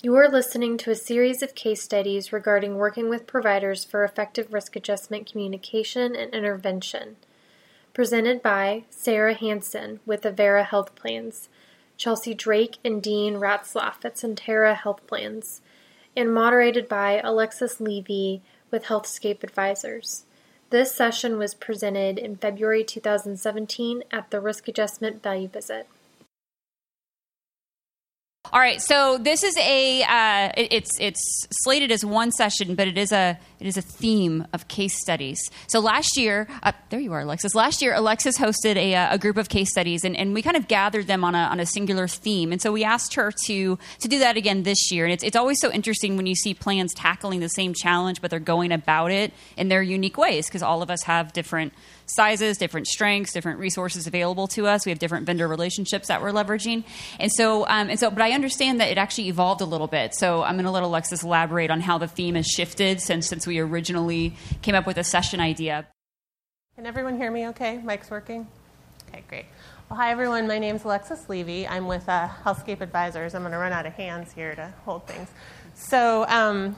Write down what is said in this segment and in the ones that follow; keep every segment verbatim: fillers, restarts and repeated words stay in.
You are listening to a series of case studies regarding working with providers for effective risk adjustment communication and intervention, presented by Sarah Hansen with Avera Health Plans, Chelsea Drake and Dean Ratzlaff at Centera Health Plans, and moderated by Alexis Levy with Healthscape Advisors. This session was presented in February two thousand seventeen at the Risk Adjustment Value Visit. All right, so this is a uh, it, it's it's slated as one session, but it is a it is a theme of case studies. So last year, uh, there you are, Alexis. Last year, Alexis hosted a, a group of case studies, and, and we kind of gathered them on a on a singular theme. And so we asked her to to do that again this year. And it's it's always so interesting when you see plans tackling the same challenge, but they're going about it in their unique ways, because all of us have different sizes, different strengths, different resources available to us. We have different vendor relationships that we're leveraging. And so, um, and so, but I understand that it actually evolved a little bit. So I'm going to let Alexis elaborate on how the theme has shifted since, since we originally came up with a session idea. Can everyone hear me okay? Mic's working? Okay, great. Well, hi, everyone. My name's Alexis Levy. I'm with uh, Healthscape Advisors. I'm going to run out of hands here to hold things. So, um,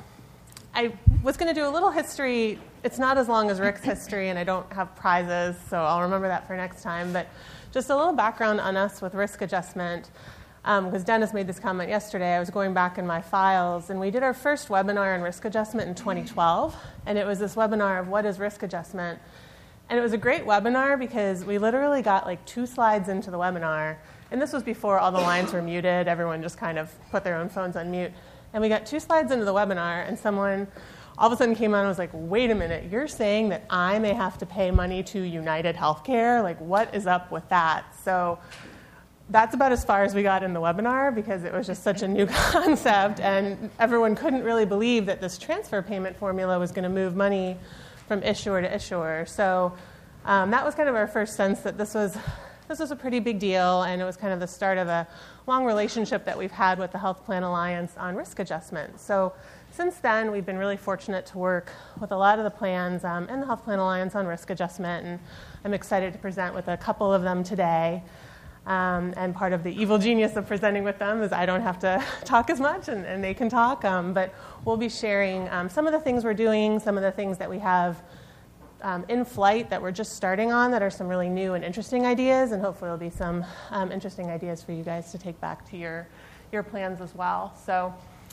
I was going to do a little history. It's not as long as Rick's history, and I don't have prizes, so I'll remember that for next time. But just a little background on us with risk adjustment, because um, Dennis made this comment yesterday. I was going back in my files, and we did our first webinar on risk adjustment in twenty twelve, and it was this webinar of what is risk adjustment. And it was a great webinar because we literally got like two slides into the webinar, and this was before all the lines were muted. Everyone just kind of put their own phones on mute. And we got two slides into the webinar, and someone all of a sudden came on and was like, wait a minute, you're saying that I may have to pay money to United Healthcare? Like, what is up with that? So that's about as far as we got in the webinar because it was just such a new concept, and everyone couldn't really believe that this transfer payment formula was going to move money from issuer to issuer. So um, that was kind of our first sense that this was This was a pretty big deal, and it was kind of the start of a long relationship that we've had with the Health Plan Alliance on risk adjustment. So since then, we've been really fortunate to work with a lot of the plans um, and the Health Plan Alliance on risk adjustment, and I'm excited to present with a couple of them today. Um, and part of the evil genius of presenting with them is I don't have to talk as much, and, and they can talk. Um, but we'll be sharing um, some of the things we're doing, some of the things that we have Um, in flight that we're just starting on that are some really new and interesting ideas, and hopefully there'll be some um, interesting ideas for you guys to take back to your, your plans as well. So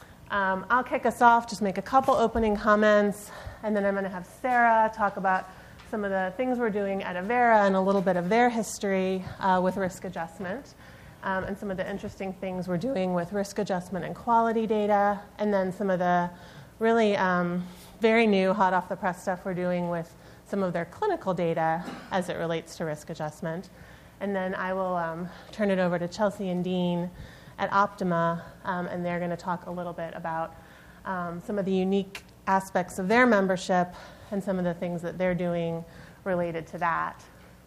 um, I'll kick us off, just make a couple opening comments, and then I'm going to have Sarah talk about some of the things we're doing at Avera and a little bit of their history uh, with risk adjustment, um, and some of the interesting things we're doing with risk adjustment and quality data, and then some of the really um, very new, hot off the press stuff we're doing with some of their clinical data as it relates to risk adjustment. And then I will um, turn it over to Chelsea and Dean at Optima, um, and they're going to talk a little bit about um, some of the unique aspects of their membership and some of the things that they're doing related to that.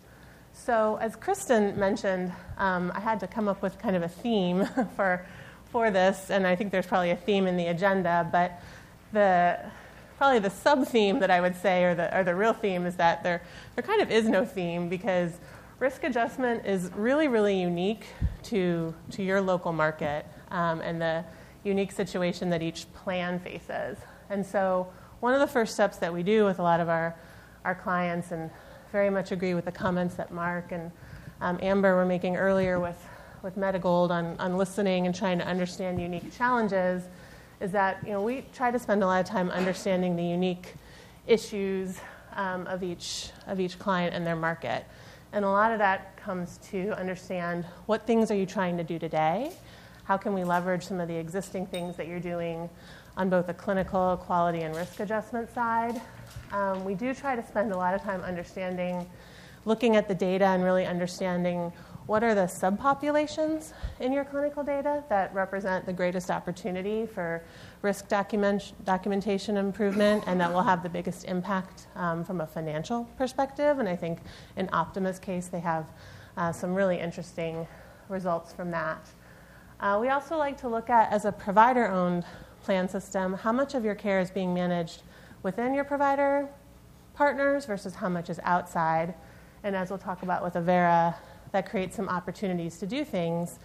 So as Kristen mentioned, um, I had to come up with kind of a theme for, for this, and I think there's probably a theme in the agenda, but the Probably the sub-theme that I would say, or the or the real theme, is that there there kind of is no theme because risk adjustment is really, really unique to to your local market um, and the unique situation that each plan faces. And so one of the first steps that we do with a lot of our, our clients, and very much agree with the comments that Mark and um, Amber were making earlier with, with Medigold on, on listening and trying to understand unique challenges, is that you know we try to spend a lot of time understanding the unique issues um, of each of each client and their market, and a lot of that comes to understand what things are you trying to do today, how can we leverage some of the existing things that you're doing on both the clinical, quality, and risk adjustment side. Um, we do try to spend a lot of time understanding, looking at the data and really understanding what are the subpopulations in your clinical data that represent the greest opportunity for risk document, documentation improvement and that will have the biggest impact um, from a financial perspective. And I think in Optima's case, they have uh, some really interesting results from that. Uh, we also like to look at, as a provider-owned plan system, how much of your care is being managed within your provider partners versus how much is outside. And as we'll talk about with Avera, that creates some opportunities to do things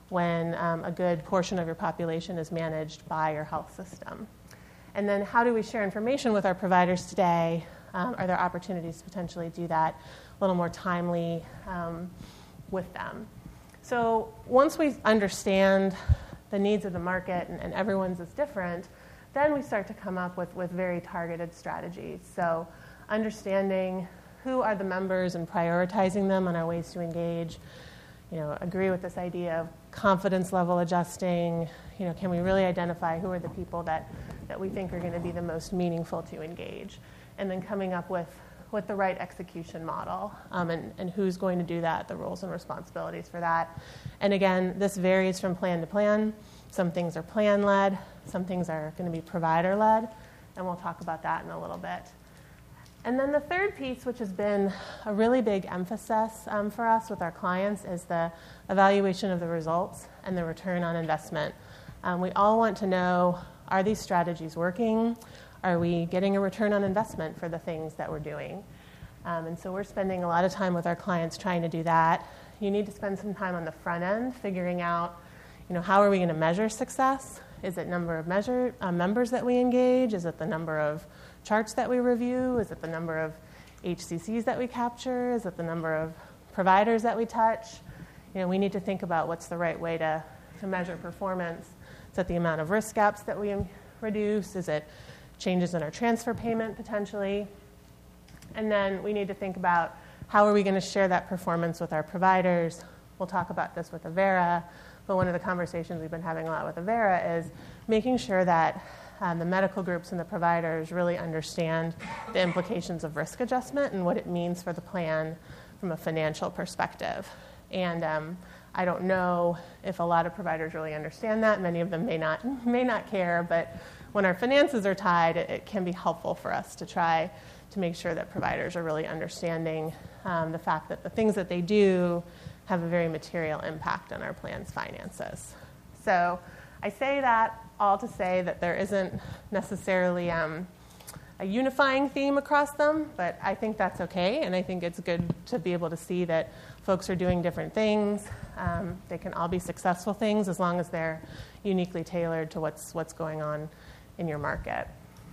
when um, a good portion of your population is managed by your health system. And then how do we share information with our providers today? Um, are there opportunities to potentially do that a little more timely um, with them? So once we understand the needs of the market, and, and everyone's is different, then we start to come up with, with very targeted strategies. So understanding who are the members and prioritizing them on our ways to engage. You know, agree with this idea of confidence level adjusting. You know, can we really identify who are the people that, that we think are going to be the most meaningful to engage? And then coming up with, with the right execution model um, and, and who's going to do that, the roles and responsibilities for that. And again, this varies from plan to plan. Some things are plan-led, some things are going to be provider-led, and we'll talk about that in a little bit. And then the third piece, which has been a really big emphasis um, for us with our clients, is the evaluation of the results and the return on investment. Um, we all want to know, are these strategies working? Are we getting a return on investment for the things that we're doing? Um, and so we're spending a lot of time with our clients trying to do that. You need to spend some time on the front end figuring out, you know, how are we going to measure success? Is it number of measure, uh, members that we engage? Is it the number of charts that we review? Is it the number of H C Cs that we capture? Is it the number of providers that we touch? You know, we need to think about what's the right way to, to measure performance. Is it the amount of risk gaps that we reduce? Is it changes in our transfer payment potentially? And then we need to think about how are we going to share that performance with our providers. We'll talk about this with Avera, but one of the conversations we've been having a lot with Avera is making sure that um, the medical groups and the providers really understand the implications of risk adjustment and what it means for the plan from a financial perspective. And um, I don't know if a lot of providers really understand that. Many of them may not may not care, but when our finances are tied, it, it can be helpful for us to try to make sure that providers are really understanding um, the fact that the things that they do have a very material impact on our plan's finances. So I say that all to say that there isn't necessarily um, a unifying theme across them, but I think that's okay, and I think it's good to be able to see that folks are doing different things. Um, they can all be successful things as long as they're uniquely tailored to what's what's going on in your market.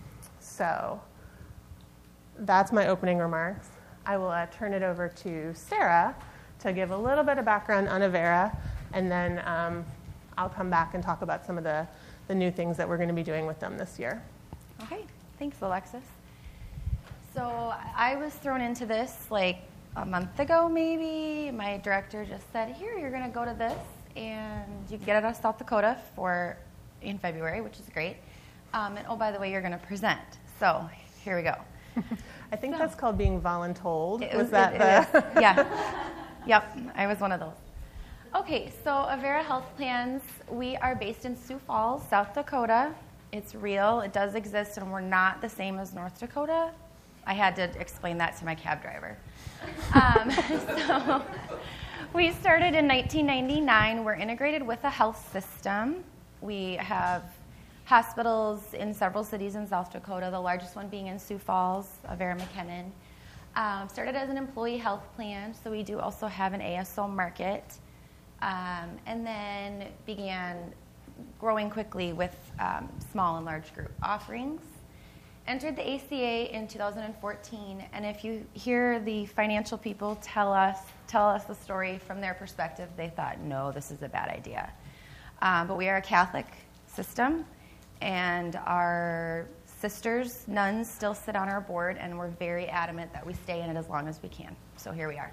So that's my opening remarks. I will uh, turn it over to Sarah to give a little bit of background on Avera, and then um, I'll come back and talk about some of the, the new things that we're going to be doing with them this year. Okay, thanks, Alexis. So I was thrown into this like a month ago, maybe. My director just said, here, you're going to go to this, and you can get it out of South Dakota for in February, which is great. Um, and oh, by the way, you're going to present. So here we go. I think so, that's called being voluntold. It was, was that it, the? It is. Yeah. Yep, I was one of those. Okay, so Avera Health Plans, we are based in Sioux Falls, South Dakota. It's real. It does exist, and we're not the same as North Dakota. I had to explain that to my cab driver. Um, so we started in nineteen ninety-nine. We're integrated with a health system. We have hospitals in several cities in South Dakota, the largest one being in Sioux Falls, Avera McKinnon. Um, started as an employee health plan, so we do also have an A S O market. Um, and then began growing quickly with um, small and large group offerings. Entered the A C A in two thousand fourteen, and if you hear the financial people tell us tell us the story from their perspective, they thought, no, this is a bad idea. Um, but we are a Catholic system, and our sisters, nuns, still sit on our board, and we're very adamant that we stay in it as long as we can. So here we are.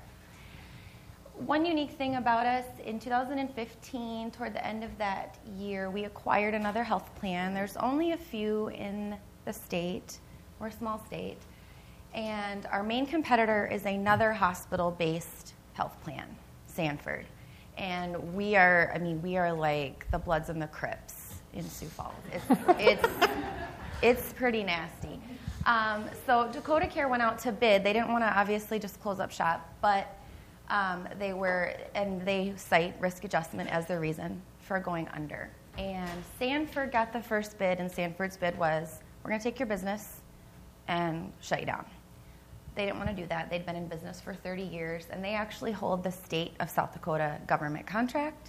One unique thing about us, in two thousand fifteen, toward the end of that year, we acquired another health plan. There's only a few in the state. We're a small state. And our main competitor is another hospital-based health plan, Sanford. And we are, I mean, we are like the Bloods and the Crips in Sioux Falls. It's, it's, it's pretty nasty. Um, so Dakota Care went out to bid. They didn't want to obviously just close up shop, but um, they were, and they cite risk adjustment as their reason for going under. And Sanford got the first bid, and Sanford's bid was, we're going to take your business and shut you down. They didn't want to do that. They'd been in business for thirty years, and they actually hold the state of South Dakota government contract.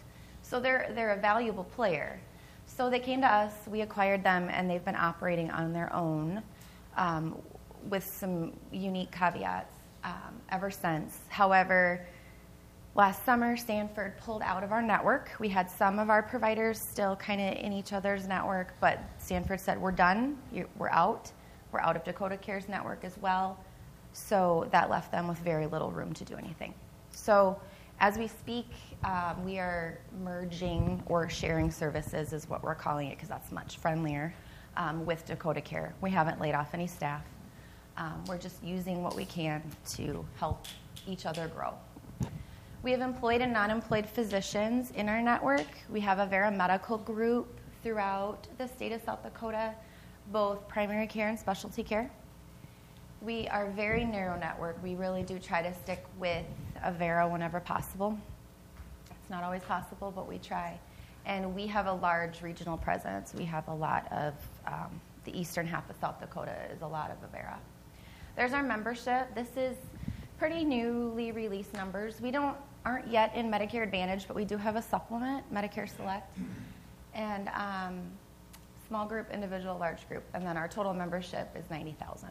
So they're they're a valuable player. So they came to us, we acquired them, and they've been operating on their own um, with some unique caveats um, ever since. However, last summer, Stanford pulled out of our network. We had some of our providers still kind of in each other's network, but Stanford said, we're done, You're, we're out. We're out of Dakota Care's network as well. So that left them with very little room to do anything. So as we speak, um, we are merging or sharing services is what we're calling it, because that's much friendlier, um, with Dakota Care. We haven't laid off any staff. Um, we're just using what we can to help each other grow. We have employed and non-employed physicians in our network. We have a Avera medical group throughout the state of South Dakota, both primary care and specialty care. We are very narrow network. We really do try to stick with Avera whenever possible. It's not always possible, but we try. And we have a large regional presence. We have a lot of, um, the eastern half of South Dakota is a lot of Avera. There's our membership. This is pretty newly released numbers. We don't aren't yet in Medicare Advantage, but we do have a supplement, Medicare Select, and um, small group, individual, large group. And then our total membership is ninety thousand.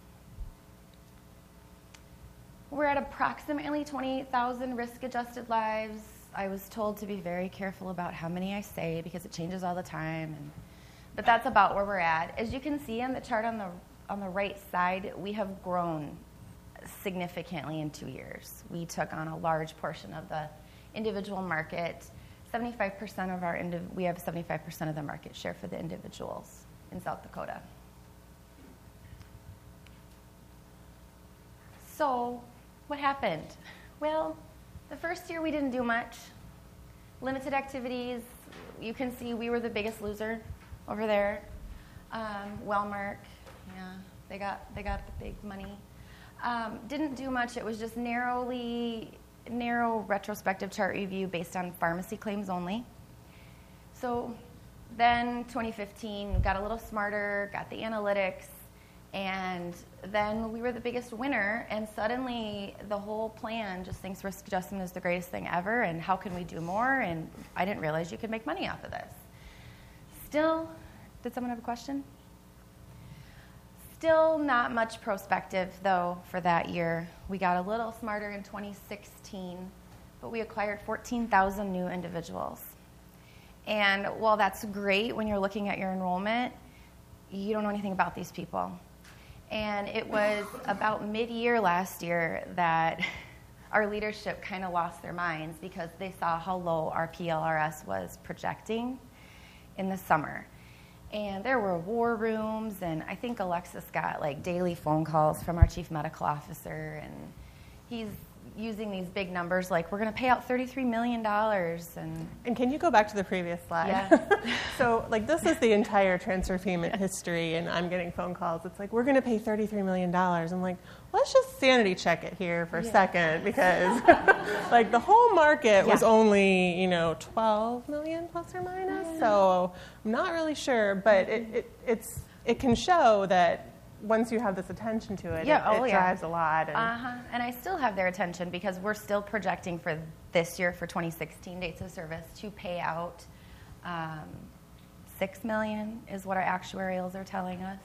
We're at approximately twenty-eight thousand risk-adjusted lives. I was told to be very careful about how many I say because it changes all the time. And, but that's about where we're at. As you can see on the chart on the on the right side, we have grown significantly in two years. We took on a large portion of the individual market. seventy-five percent of our indiv- we have seventy-five percent of the market share for the individuals in South Dakota. So, what happened? Well, the first year we didn't do much. Limited activities. You can see we were the biggest loser over there. Um, Wellmark, yeah, they got they got the big money. Um, didn't do much. It was just narrowly narrow retrospective chart review based on pharmacy claims only. So then twenty fifteen got a little smarter, got the analytics, and then we were the biggest winner, and suddenly the whole plan just thinks risk adjustment is the greatest thing ever, and how can we do more, and I didn't realize you could make money off of this. Still, did someone have a question? Still not much prospective, though, for that year. We got a little smarter in twenty sixteen, but we acquired fourteen thousand new individuals. And while that's great when you're looking at your enrollment, you don't know anything about these people. And it was about mid-year last year that our leadership kind of lost their minds because they saw how low our P L R S was projecting in the summer. And there were war rooms, and I think Alexis got like daily phone calls from our chief medical officer, and he's using these big numbers like, we're going to pay out thirty-three million dollars. And And can you go back to the previous slide? Yeah. So like this is the entire transfer payment history, and I'm getting phone calls. It's like, we're going to pay thirty-three million dollars. I'm like, let's just sanity check it here for a Yeah. second, because like the whole market was Yeah. only, you know, twelve million plus or minus. So I'm not really sure, but it, it it's it can show that once you have this attention to it, Yeah, it, oh, it yeah. drives a lot. And Uh-huh. And I still have their attention because we're still projecting for this year, for twenty sixteen dates of service, to pay out um, six million dollars is what our actuarials are telling us.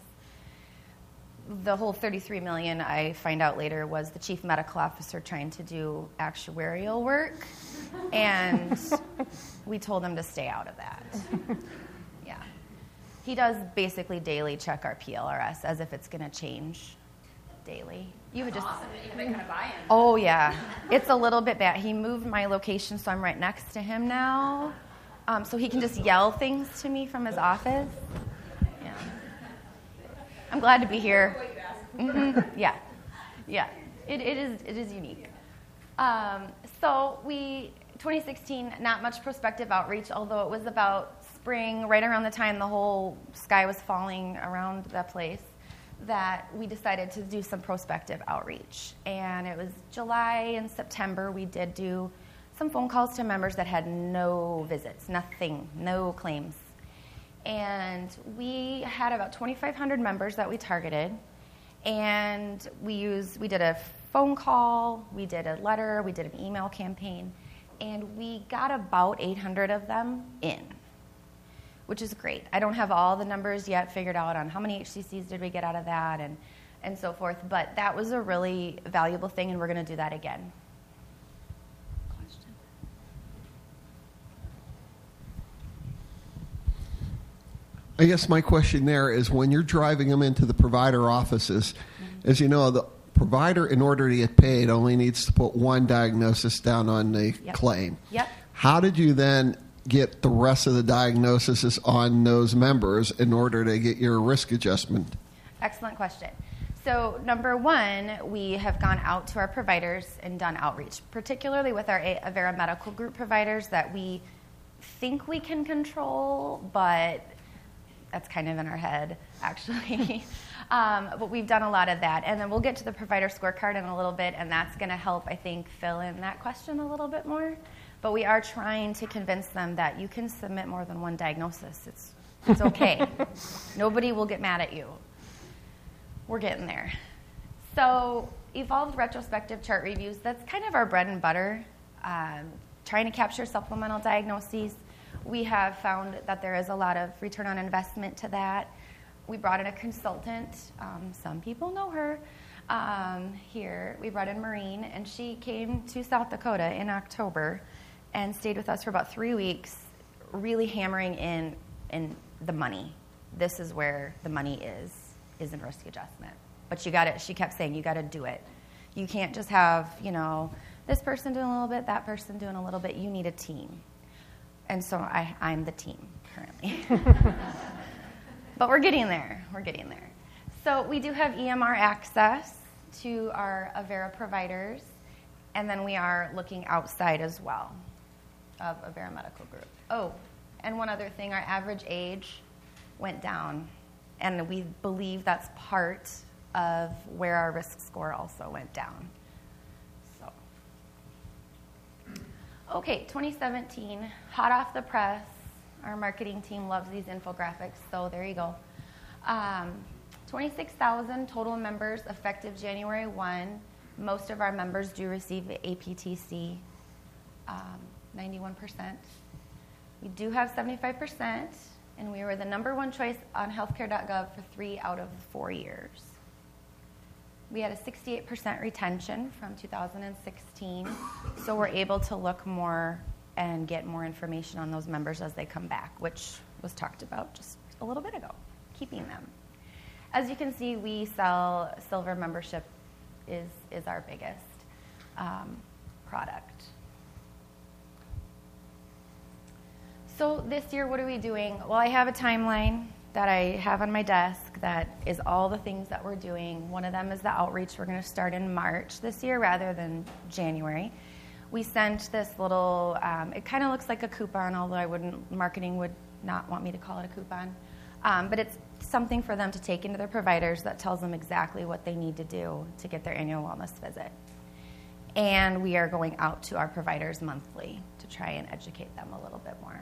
The whole thirty-three million dollars, I find out later, was the chief medical officer trying to do actuarial work, and we told him to stay out of that. Yeah. He does basically daily check our P L R S as if it's going to change daily. You would just Awesome. You have that kind of buy-in. Oh, yeah. It's a little bit bad. He moved my location, so I'm right next to him now. Um, so he can just yell things to me from his office. Yeah. I'm glad to be here. Mm-hmm. Yeah. Yeah. It, it is it is unique. Um, so we, twenty sixteen, not much prospective outreach, although it was about spring, right around the time the whole sky was falling around that place, that we decided to do some prospective outreach. And it was July and September, we did do some phone calls to members that had no visits, nothing, no claims. And we had about twenty-five hundred members that we targeted. And we used, we did a phone call, we did a letter, we did an email campaign. and we got about eight hundred of them in, which is great. I don't have all the numbers yet figured out on how many H C Cs did we get out of that and, and so forth, but that was a really valuable thing, and we're going to do that again. Question? I guess my question there is, when you're driving them into the provider offices, mm-hmm. as you know, the provider, in order to get paid, only needs to put one diagnosis down on the yep. claim. Yep. How did you then get the rest of the diagnoses on those members in order to get your risk adjustment? Excellent question. So number one, we have gone out to our providers and done outreach, particularly with our Avera Medical Group providers that we think we can control, but that's kind of in our head, actually. um, but we've done a lot of that. And then we'll get to the provider scorecard in a little bit, and that's going to help, I think, fill in that question a little bit more. But we are trying to convince them that you can submit more than one diagnosis. It's, it's okay. Nobody will get mad at you. We're getting there. So evolved retrospective chart reviews, that's kind of our bread and butter, um, trying to capture supplemental diagnoses. We have found that there is a lot of return on investment to that. We brought in a consultant. Um, some people know her um, here. We brought in Maureen, and she came to South Dakota in October and stayed with us for about three weeks, really hammering in, in the money. This is where the money is, is in risk adjustment. But you got it. She kept saying, you got to do it. You can't just have, you know, this person doing a little bit, that person doing a little bit. You need a team. And so I, I'm the team currently. But we're getting there. We're getting there. So we do have E M R access to our Avera providers, and then we are looking outside as well of Avera Medical Group. Oh, and one other thing, our average age went down, and we believe that's part of where our risk score also went down. So, okay, twenty seventeen, hot off the press. Our marketing team loves these infographics, so there you go. Um, twenty-six thousand total members effective January first. Most of our members do receive A P T C, um, ninety-one percent. We do have seventy-five percent, and we were the number one choice on healthcare dot gov for three out of four years. We had a sixty-eight percent retention from two thousand sixteen, so we're able to look more and get more information on those members as they come back, which was talked about just a little bit ago, keeping them. As you can see, we sell silver membership is, is our biggest um, product. So this year, what are we doing? Well, I have a timeline that I have on my desk that is all the things that we're doing. One of them is the outreach. We're going to start in March this year rather than January. We sent this little, um, it kind of looks like a coupon, although I wouldn't, marketing would not want me to call it a coupon. Um, but it's something for them to take into their providers that tells them exactly what they need to do to get their annual wellness visit. And we are going out to our providers monthly to try and educate them a little bit more.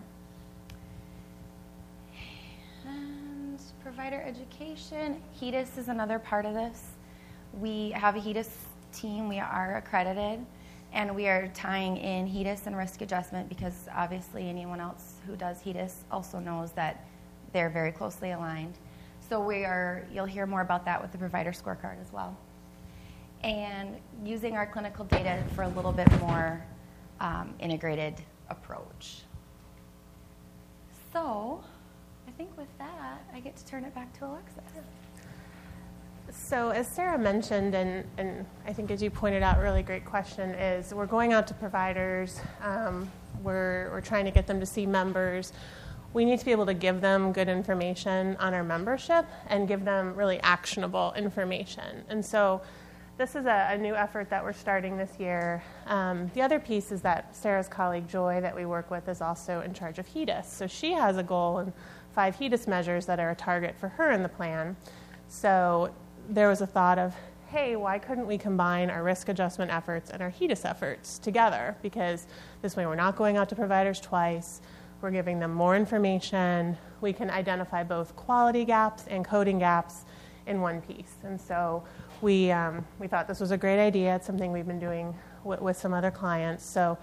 And provider education, HEDIS is another part of this. We have a HEDIS team. We are accredited. And we are tying in HEDIS and risk adjustment because obviously anyone else who does HEDIS also knows that they're very closely aligned. So we are, you'll hear more about that with the provider scorecard as well. And using our clinical data for a little bit more um, integrated approach. So I think with that, I get to turn it back to Alexis. So as Sarah mentioned, and, and I think as you pointed out, really great question, is we're going out to providers. Um, we're, we're trying to get them to see members. We need to be able to give them good information on our membership and give them really actionable information. And so this is a, a new effort that we're starting this year. Um, the other piece is that Sarah's colleague, Joy, that we work with, is also in charge of HEDIS. So she has a goal and five HEDIS measures that are a target for her in the plan. So there was a thought of, hey, why couldn't we combine our risk adjustment efforts and our HEDIS efforts together? Because this way we're not going out to providers twice. We're giving them more information. We can identify both quality gaps and coding gaps in one piece. And so we um, we thought this was a great idea. It's something we've been doing w- with some other clients. So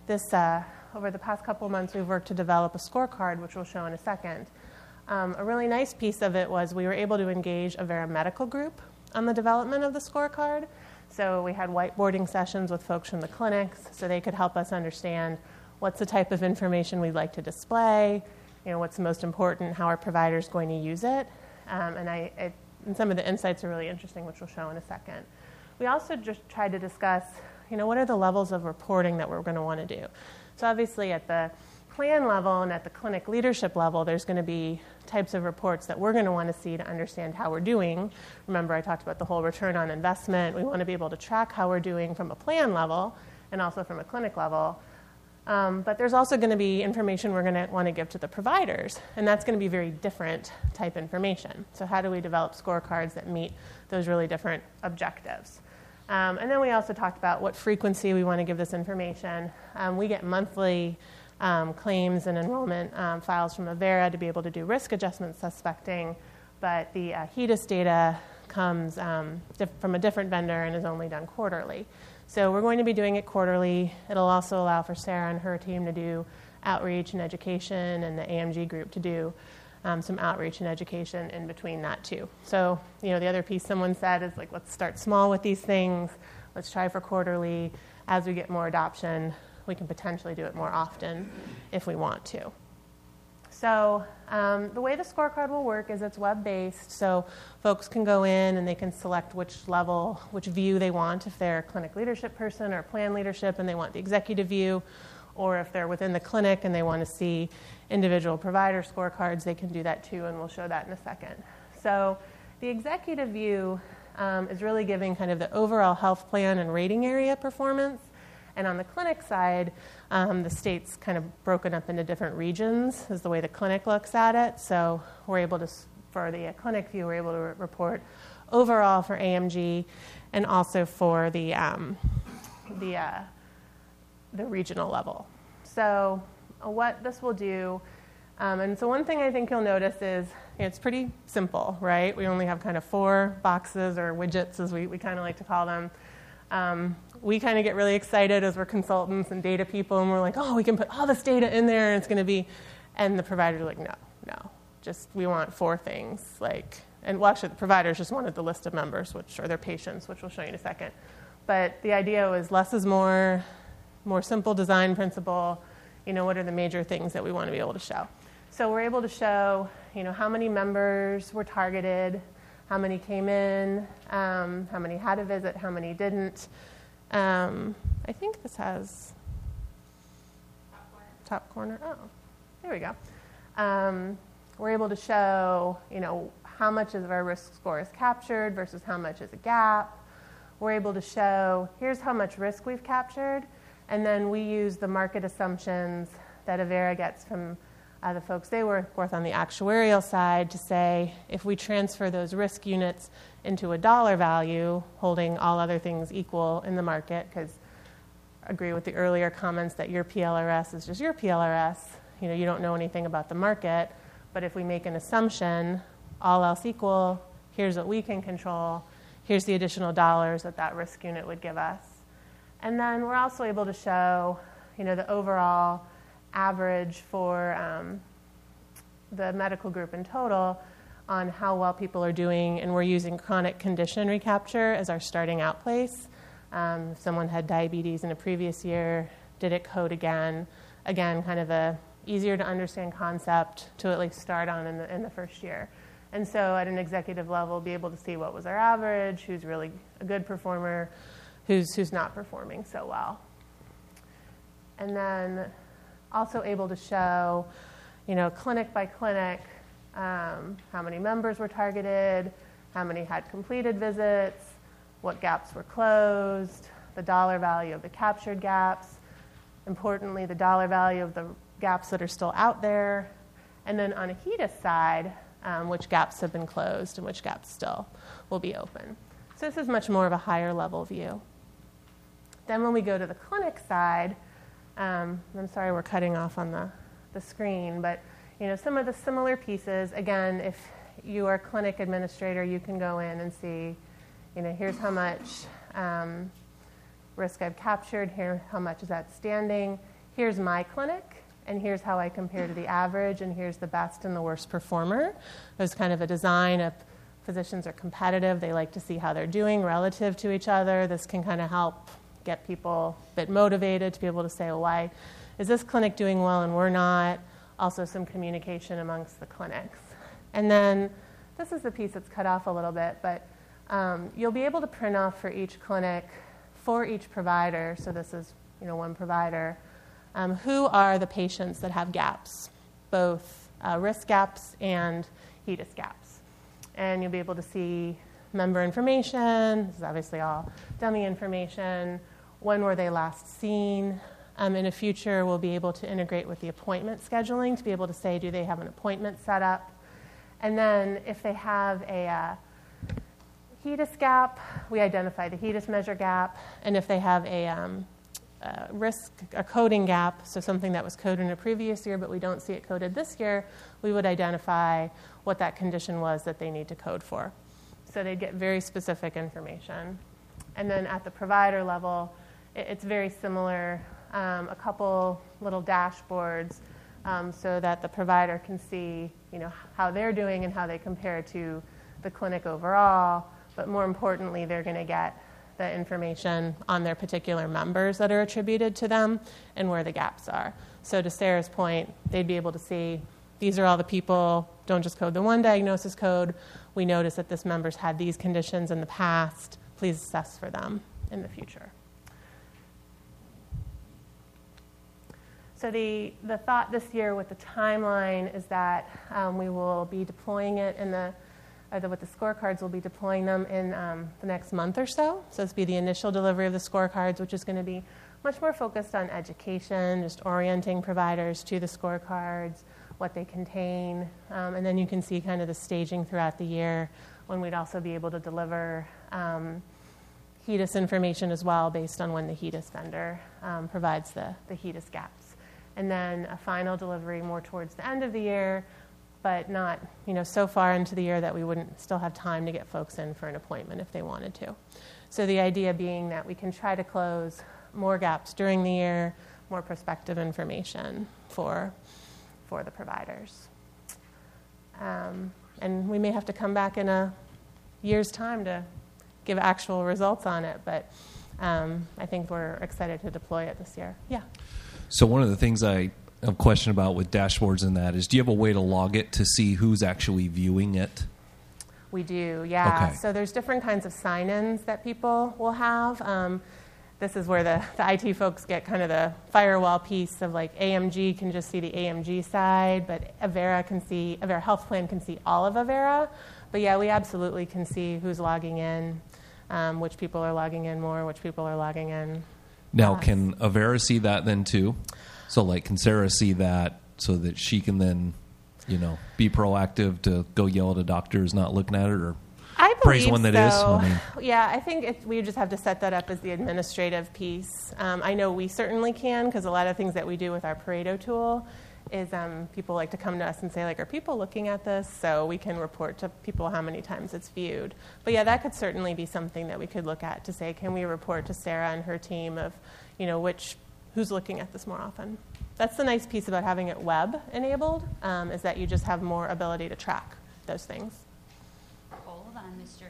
this, uh, over the past couple of months, we've worked to develop a scorecard, which we'll show in a second. Um, a really nice piece of it was we were able to engage a Vera medical group on the development of the scorecard. So we had whiteboarding sessions with folks from the clinics so they could help us understand what's the type of information we'd like to display, you know, what's the most important, how our provider's going to use it. Um, and, I, it, and some of the insights are really interesting, which we'll show in a second. We also just tried to discuss, you know, what are the levels of reporting that we're going to want to do. So obviously at the plan level and at the clinic leadership level, there's going to be types of reports that we're going to want to see to understand how we're doing. Remember, I talked about the whole return on investment. We want to be able to track how we're doing from a plan level and also from a clinic level. Um, but there's also going to be information we're going to want to give to the providers, and that's going to be very different type information. So how do we develop scorecards that meet those really different objectives? Um, and then we also talked about what frequency we want to give this information. Um, we get monthly um, claims and enrollment um, files from Avera to be able to do risk adjustment suspecting, but the uh, HEDIS data comes um, diff- from a different vendor and is only done quarterly. So we're going to be doing it quarterly. It'll also allow for Sarah and her team to do outreach and education, and the A M G group to do um, some outreach and education in between that too. So, you know, the other piece someone said is like, let's start small with these things. Let's try for quarterly. As we get more adoption, we can potentially do it more often if we want to. So um, the way the scorecard will work is it's web-based, so folks can go in and they can select which level, which view they want, if they're a clinic leadership person or plan leadership and they want the executive view, or if they're within the clinic and they want to see individual provider scorecards, they can do that too, and we'll show that in a second. So the executive view um, is really giving kind of the overall health plan and rating area performance. And on the clinic side, um, the state's kind of broken up into different regions is the way the clinic looks at it. So we're able to, for the clinic view, we're able to re- report overall for A M G and also for the um, the uh, the regional level. So uh, what this will do, um, and so one thing I think you'll notice is you know, it's pretty simple, right? We only have kind of four boxes or widgets, as we, we kind of like to call them. Um, we kind of get really excited as we're consultants and data people, and we're like, oh, we can put all this data in there, and it's going to be, and the providers are like, no, no, just we want four things, like, and well, actually, the providers just wanted the list of members, which are their patients, which we'll show you in a second. But the idea was less is more, more simple design principle. You know, what are the major things that we want to be able to show? So we're able to show, you know, how many members were targeted, how many came in, um, how many had a visit, how many didn't. Um, I think this has top corner. Top corner. Oh, there we go. Um, we're able to show, you know, how much of our risk score is captured versus how much is a gap. We're able to show here's how much risk we've captured, and then we use the market assumptions that Avera gets from Uh, the folks they work with on the actuarial side to say if we transfer those risk units into a dollar value, holding all other things equal in the market, because I agree with the earlier comments that your P L R S is just your P L R S. You know, you don't know anything about the market, but if we make an assumption, all else equal, here's what we can control, here's the additional dollars that that risk unit would give us. And then we're also able to show, you know, the overall average for um, the medical group in total on how well people are doing, and we're using chronic condition recapture as our starting out place. Um, if someone had diabetes in a previous year, did it code again? Again, kind of a easier to understand concept to at least start on in the, in the first year. And so at an executive level, be able to see what was our average, who's really a good performer, who's who's not performing so well. And then also able to show, you know, clinic by clinic, um, how many members were targeted, how many had completed visits, what gaps were closed, the dollar value of the captured gaps, importantly, the dollar value of the gaps that are still out there, and then on a HEDIS side, um, which gaps have been closed and which gaps still will be open. So this is much more of a higher level view. Then when we go to the clinic side, Um, I'm sorry we're cutting off on the, the screen, but you know, some of the similar pieces, again, if you are a clinic administrator, you can go in and see, you know, here's how much um, risk I've captured, here how much is outstanding, here's my clinic, and here's how I compare to the average, and here's the best and the worst performer. There's kind of a design of physicians are competitive. They like to see how they're doing relative to each other. This can kind of help get people a bit motivated to be able to say, well, why is this clinic doing well and we're not? Also some communication amongst the clinics. And then this is the piece that's cut off a little bit, but um, you'll be able to print off for each clinic, for each provider, so this is you know one provider, um, who are the patients that have gaps, both uh, risk gaps and HEDIS gaps. And you'll be able to see member information. This is obviously all dummy information. When were they last seen? Um, in the future, we'll be able to integrate with the appointment scheduling to be able to say, do they have an appointment set up? And then if they have a uh, HEDIS gap, we identify the HEDIS measure gap. And if they have a um, uh, risk, a coding gap, so something that was coded in a previous year but we don't see it coded this year, we would identify what that condition was that they need to code for. So they'd get very specific information. And then at the provider level, it, it's very similar. Um, a couple little dashboards um, so that the provider can see, you know, how they're doing and how they compare to the clinic overall. But more importantly, they're going to get the information on their particular members that are attributed to them and where the gaps are. So to Sarah's point, they'd be able to see these are all the people. Don't just code the one diagnosis code. We notice that this member's had these conditions in the past. Please assess for them in the future. So the, the thought this year with the timeline is that um, we will be deploying it in the, or the, with the scorecards, we'll be deploying them in um, the next month or so. So this will be the initial delivery of the scorecards, which is going to be much more focused on education, just orienting providers to the scorecards, what they contain, um, and then you can see kind of the staging throughout the year when we'd also be able to deliver um, HEDIS information as well based on when the HEDIS vendor um, provides the, the HEDIS gaps. And then a final delivery more towards the end of the year, but not you know, so far into the year that we wouldn't still have time to get folks in for an appointment if they wanted to. So the idea being that we can try to close more gaps during the year, more prospective information for, for the providers. Um, and we may have to come back in a year's time to give actual results on it, but um, I think we're excited to deploy it this year. Yeah. So one of the things I have a question about with dashboards and that is, do you have a way to log it to see who's actually viewing it? We do, yeah. Okay. So there's different kinds of sign-ins that people will have. Um, this is where the, the I T folks get kind of the firewall piece of like A M G can just see the A M G side, but Avera can see, Avera Health Plan can see all of Avera. But yeah, we absolutely can see who's logging in, um, which people are logging in more, which people are logging in. Now, can Avera see that then too? So, like, can Sarah see that so that she can then, you know, be proactive to go yell at a doctor who's not looking at it, or I praise one that so. is? I mean, yeah, I think it, we just have to set that up as the administrative piece. Um, I know we certainly can, because a lot of things that we do with our Pareto tool is um, people like to come to us and say, like, are people looking at this? So we can report to people how many times it's viewed. But yeah, that could certainly be something that we could look at to say, can we report to Sarah and her team of, you know, which who's looking at this more often? That's the nice piece about having it web enabled, um, is that you just have more ability to track those things. Hold on, Mister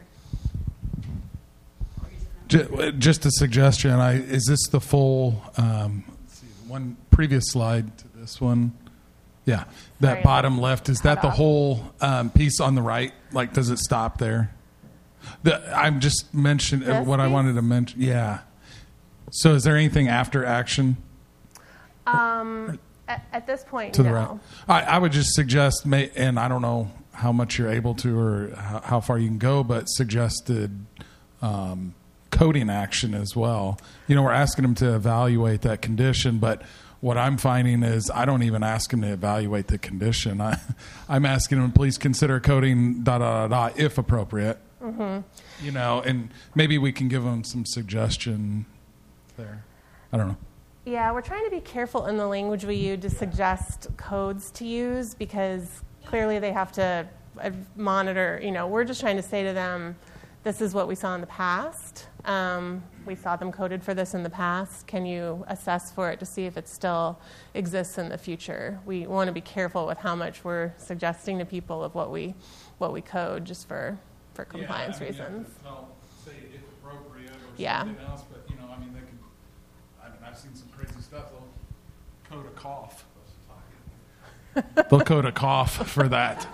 Just a suggestion. I, is this the full um, let's see, one previous slide to this one? Yeah, that Sorry, bottom left, is that the off. whole um, piece on the right? Like, does it stop there? The, I'm just mentioning This what I piece? wanted to mention. Yeah. So is there anything after action Um, at, at this point, to no. the right? I, I would just suggest, may, and I don't know how much you're able to or how, how far you can go, but suggested um, coding action as well. You know, we're asking them to evaluate that condition, but what I'm finding is I don't even ask them to evaluate the condition. I, I'm asking them, please consider coding da da da da if appropriate. Mm-hmm. You know, and maybe we can give them some suggestion there. I don't know. Yeah, we're trying to be careful in the language we use to suggest codes to use, because clearly they have to uh, monitor. You know, we're just trying to say to them, this is what we saw in the past. Um, we saw them coded for this in the past. Can you assess for it to see if it still exists in the future? We want to be careful with how much we're suggesting to people of what we what we code just for, for compliance yeah, I mean, reasons. Yeah, tell, say if appropriate or yeah. something else, but you know, I mean, they can. I mean, I've seen some crazy stuff. They'll code a cough. They'll code a cough for that.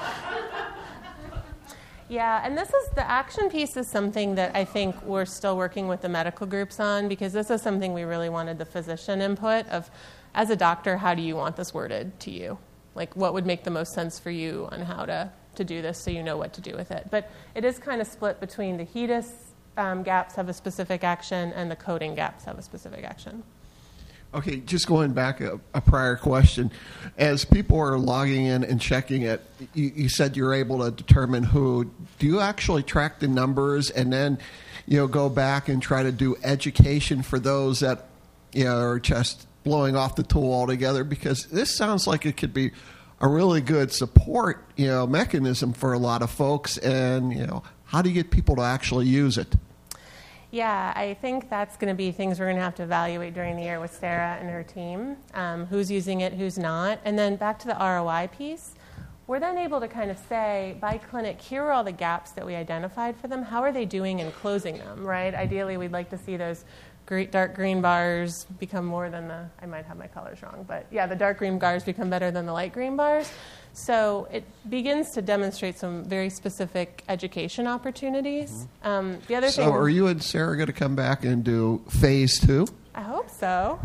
Yeah, and this is the action piece is something that I think we're still working with the medical groups on, because this is something we really wanted the physician input of, as a doctor, how do you want this worded to you? Like, what would make the most sense for you on how to, to do this so you know what to do with it? But it is kind of split between the HEDIS um, gaps have a specific action and the coding gaps have a specific action. Okay, just going back a, a prior question. As people are logging in and checking it, you, you said you're able to determine who. Do you actually track the numbers and then, you know, go back and try to do education for those that, you know, are just blowing off the tool altogether? Because this sounds like it could be a really good support, you know, mechanism for a lot of folks. And, you know, how do you get people to actually use it? Yeah, I think that's going to be things we're going to have to evaluate during the year with Sarah and her team, um, who's using it, who's not. And then back to the R O I piece, we're then able to kind of say, by clinic, here are all the gaps that we identified for them. How are they doing in closing them, right? Ideally, we'd like to see those great dark green bars become more than the, I might have my colors wrong, but yeah, the dark green bars become better than the light green bars. So it begins to demonstrate some very specific education opportunities. Mm-hmm. Um, the other so thing. So are you and Sarah going to come back and do phase two? I hope so.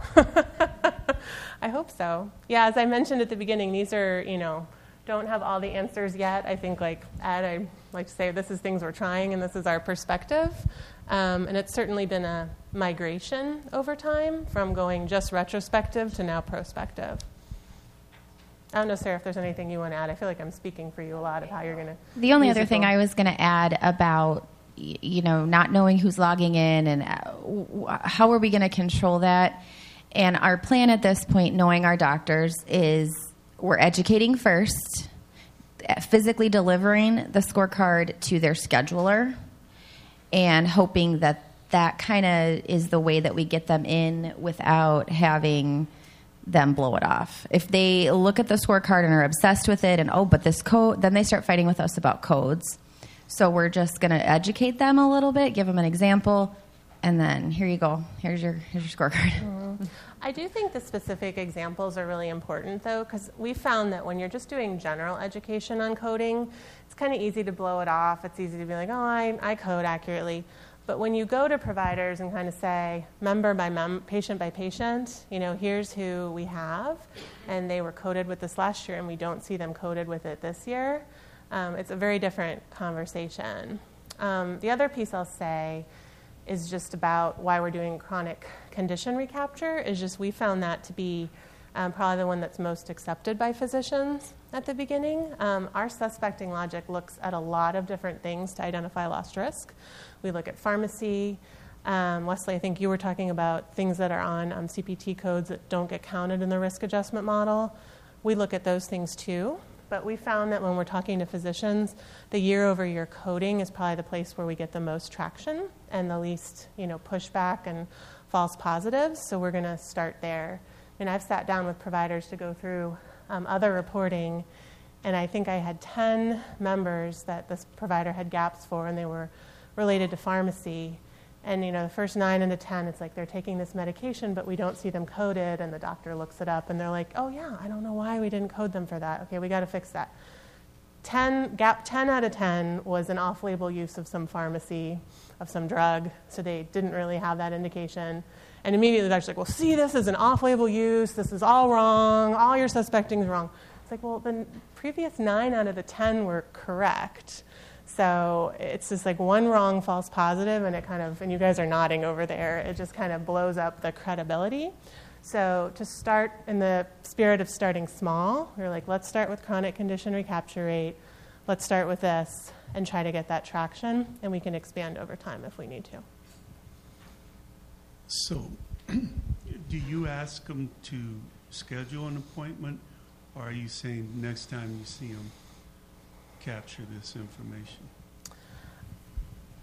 I hope so. Yeah, as I mentioned at the beginning, these are, you know, don't have all the answers yet. I think, like Ed, I like to say this is things we're trying and this is our perspective. Um, and it's certainly been a migration over time from going just retrospective to now prospective. I don't know, Sarah, if there's anything you want to add. I feel like I'm speaking for you a lot of how you're going to. The only other thing I was going to add about, you know, not knowing who's logging in and how are we going to control that. And our plan at this point, knowing our doctors, is we're educating first, physically delivering the scorecard to their scheduler, and hoping that that kind of is the way that we get them in without having them blow it off. If they look at the scorecard and are obsessed with it and, oh, but this code, then they start fighting with us about codes. So we're just going to educate them a little bit, give them an example, and then here you go. Here's your here's your scorecard. Mm-hmm. I do think the specific examples are really important, though, because we found that when you're just doing general education on coding, it's kind of easy to blow it off. It's easy to be like, oh, I, I code accurately. But when you go to providers and kind of say, member by mem- patient by patient, you know, here's who we have, and they were coded with this last year, and we don't see them coded with it this year, um, it's a very different conversation. Um, the other piece I'll say is just about why we're doing chronic condition recapture, is just we found that to be um, probably the one that's most accepted by physicians at the beginning. Um, our suspecting logic looks at a lot of different things to identify lost risk. We look at pharmacy. Um, Wesley, I think you were talking about things that are on um, C P T codes that don't get counted in the risk adjustment model. We look at those things too. But we found that when we're talking to physicians, the year-over-year coding is probably the place where we get the most traction and the least, you know, pushback and false positives. So we're going to start there. And I've sat down with providers to go through um, other reporting, and I think I had ten members that this provider had gaps for, and they were related to pharmacy. And, you know, the first nine into ten, it's like they're taking this medication, but we don't see them coded, and the doctor looks it up, and they're like, oh, yeah, I don't know why we didn't code them for that. Okay, we got to fix that. ten, gap ten out of ten was an off-label use of some pharmacy, of some drug, so they didn't really have that indication. And immediately the doctor's like, well, see, this is an off-label use. This is all wrong. All your suspecting is wrong. It's like, well, the previous nine out of the ten were correct. So it's just like one wrong false positive, and it kind of, and you guys are nodding over there, it just kind of blows up the credibility. So to start in the spirit of starting small, we're like, let's start with chronic condition recapture rate. Let's start with this and try to get that traction, and we can expand over time if we need to. So do you ask them to schedule an appointment, or are you saying next time you see them, capture this information?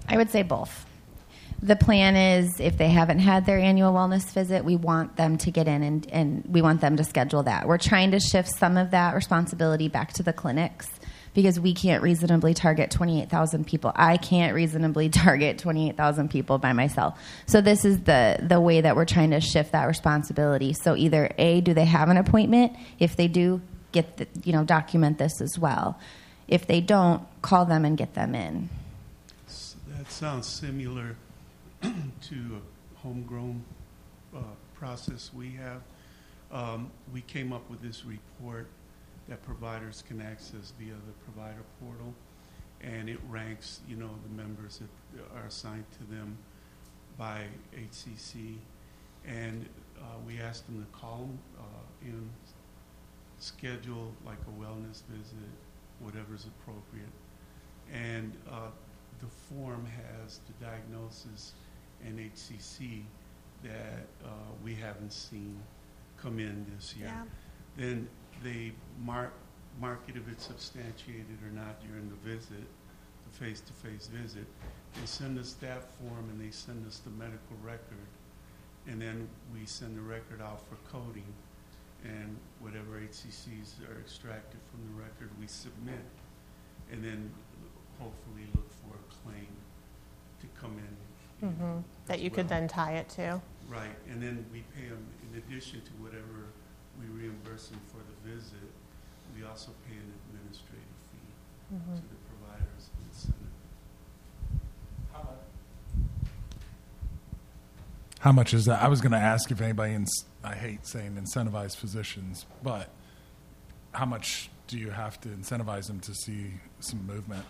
I would say both. The plan is if they haven't had their annual wellness visit, we want them to get in and, and we want them to schedule that. We're trying to shift some of that responsibility back to the clinics because we can't reasonably target twenty-eight thousand people. I can't reasonably target twenty-eight thousand people by myself. So this is the, the way that we're trying to shift that responsibility. So either A, do they have an appointment? If they do, get the, you know, document this as well. If they don't, call them and get them in. That sounds similar to a homegrown uh, process we have. Um, we came up with this report that providers can access via the provider portal, and it ranks, you know, the members that are assigned to them by H C C, and uh, we asked them to call them uh, and schedule like a wellness visit, whatever's appropriate, and uh, the form has the diagnosis and H C C that uh, we haven't seen come in this year. Yeah. Then they mark, mark it if it's substantiated or not during the visit, the face-to-face visit. They send us that form and they send us the medical record, and then we send the record out for coding, and whatever H C Cs are extracted from the record we submit, and then hopefully look for a claim to come in. Mm-hmm. That you well. could then tie it to. Right, and then we pay them, in addition to whatever we reimburse them for the visit, we also pay an administrative fee Mm-hmm. to the providers in the center. How much? How much is that? I was going to ask if anybody, ins- I hate saying incentivize physicians, but how much do you have to incentivize them to see some movement?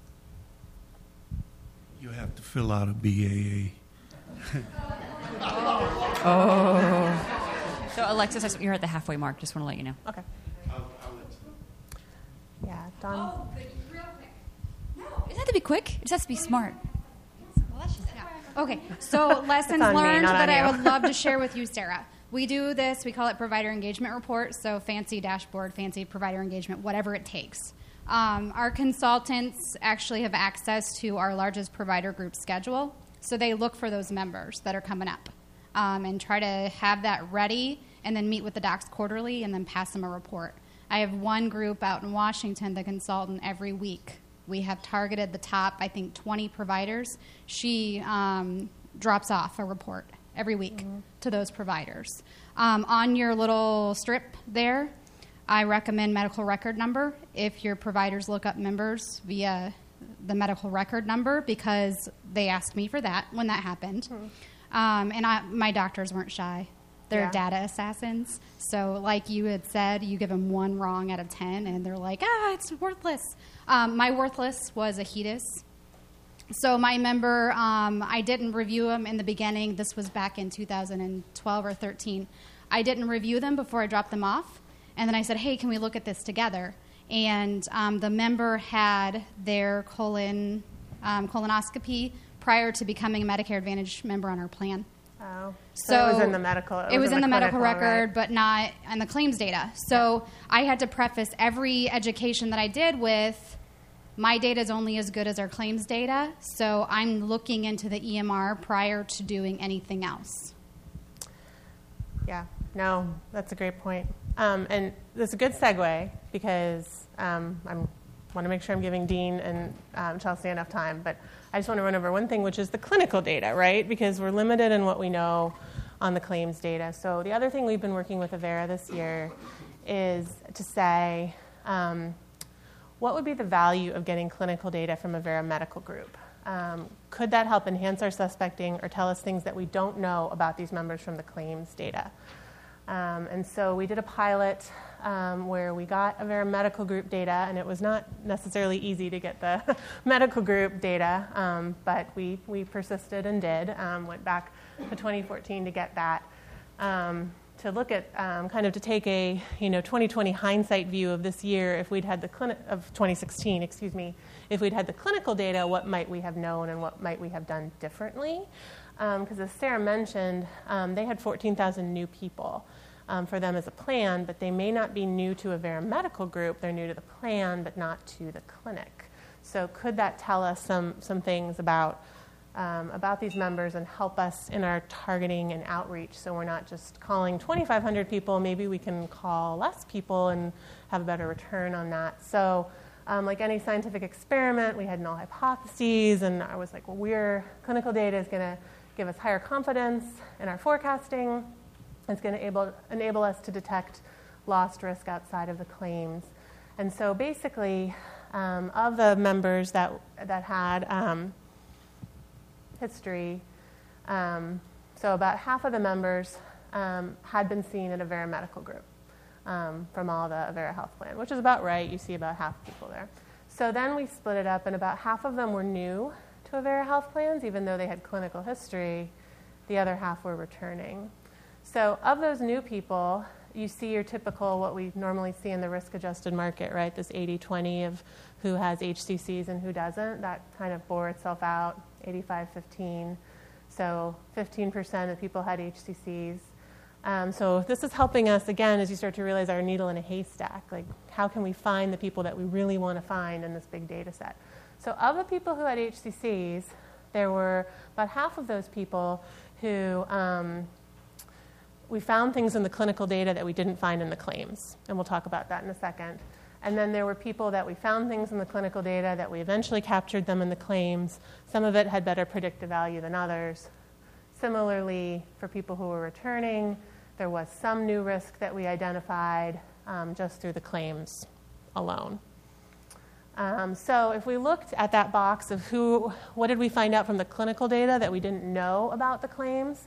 You have to fill out a B A A. Oh. So, Alexis, you're at the halfway mark. Just want to let you know. Okay. I'll, I'll let you know. Yeah, Dawn. Oh, good. Real quick. No, it doesn't have to be quick. It just has to be smart. Well, that's just, yeah. Okay, so lessons on me, learned not that on I you. would love to share with you, Sarah. We do this, we call it provider engagement report, so fancy dashboard, fancy provider engagement, whatever it takes. Um, our consultants actually have access to our largest provider group schedule, so they look for those members that are coming up um, and try to have that ready and then meet with the docs quarterly and then pass them a report. I have one group out in Washington, the consultant, every week. We have targeted the top, I think, twenty providers. She um, drops off a report every week mm-hmm. to those providers. Um, on your little strip there, I recommend medical record number if your providers look up members via the medical record number, because they asked me for that when that happened. Mm-hmm. Um, and I, my doctors weren't shy. They're Yeah. data assassins. So like you had said, you give them one wrong out of ten, and they're like, ah, it's worthless. Um, my worthless was a HEDIS. So my member, um, I didn't review them in the beginning. This was back in two thousand twelve or thirteen. I didn't review them before I dropped them off. And then I said, hey, can we look at this together? And um, the member had their colon um, colonoscopy prior to becoming a Medicare Advantage member on our plan. Oh, so, So it was in the medical. It, It was in the medical clinical, record, right? but not in the claims data. So I had to preface every education that I did with, my data is only as good as our claims data, so I'm looking into the E M R prior to doing anything else. Yeah, no, that's a great point. Um, and that's a good segue because um, I want to make sure I'm giving Dean and um, Chelsea enough time. But I just want to run over one thing, which is the clinical data, right? Because we're limited in what we know on the claims data. So the other thing we've been working with Avera this year is to say, um, what would be the value of getting clinical data from Avera Medical Group? Um, could that help enhance our suspecting or tell us things that we don't know about these members from the claims data? Um, and so we did a pilot um, where we got Avera Medical Group data, and it was not necessarily easy to get the medical group data, um, but we, we persisted and did, um, went back to twenty fourteen to get that, um, to look at, um, kind of to take a, you know, twenty twenty hindsight view of this year, if we'd had the clinic, of twenty sixteen, excuse me, if we'd had the clinical data, what might we have known and what might we have done differently? Because um, as Sarah mentioned, um, they had fourteen thousand new people um, for them as a plan, but they may not be new to Avera Medical Group. They're new to the plan, but not to the clinic. So could that tell us some, some things about, um, about these members and help us in our targeting and outreach, so we're not just calling twenty-five hundred people, maybe we can call less people and have a better return on that. So um, like any scientific experiment, we had null hypotheses, and I was like, well, we're, clinical data is going to give us higher confidence in our forecasting. It's going to able, enable us to detect lost risk outside of the claims. And so basically, um, of the members that, that had um, history, um, so about half of the members um, had been seen at a Avera medical group um, from all the Avera health plan, which is about right. You see about half people there. So then we split it up, and about half of them were new to Avera health plans, even though they had clinical history. The other half were returning. So of those new people, you see your typical, what we normally see in the risk-adjusted market, right? This eighty twenty of who has H C Cs and who doesn't. That kind of bore itself out, eighty-five fifteen. So fifteen percent of people had H C Cs. Um, so this is helping us, again, as you start to realize our needle in a haystack. Like, how can we find the people that we really want to find in this big data set? So of the people who had H C Cs, there were about half of those people who... Um, we found things in the clinical data that we didn't find in the claims, and we'll talk about that in a second. And then there were people that we found things in the clinical data that we eventually captured them in the claims. Some of it had better predictive value than others. Similarly, for people who were returning, there was some new risk that we identified um, just through the claims alone. Um, so if we looked at that box of who, what did we find out from the clinical data that we didn't know about the claims,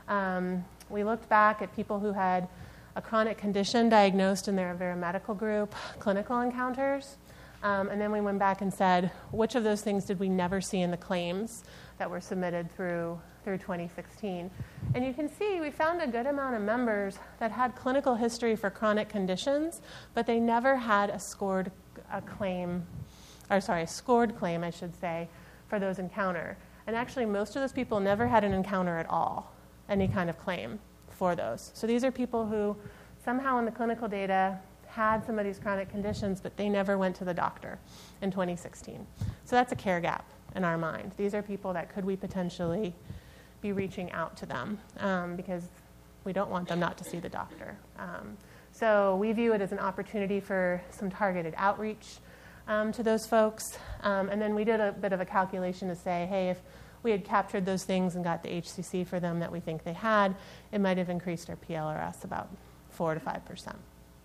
um, we looked back at people who had a chronic condition diagnosed in their Avera medical group clinical encounters. Um, and then we went back and said, which of those things did we never see in the claims that were submitted through, through twenty sixteen? And you can see we found a good amount of members that had clinical history for chronic conditions, but they never had a scored a claim, or sorry, a scored claim, I should say, for those encounter. And actually, most of those people never had an encounter at all, any kind of claim for those. So these are people who somehow in the clinical data had some of these chronic conditions, but they never went to the doctor in twenty sixteen. So that's a care gap in our mind. These are people that could we potentially be reaching out to them um, because we don't want them not to see the doctor. Um, so we view it as an opportunity for some targeted outreach um, to those folks. Um, and then we did a bit of a calculation to say, hey, if we had captured those things and got the H C C for them that we think they had, it might have increased our P L R S about four to five percent.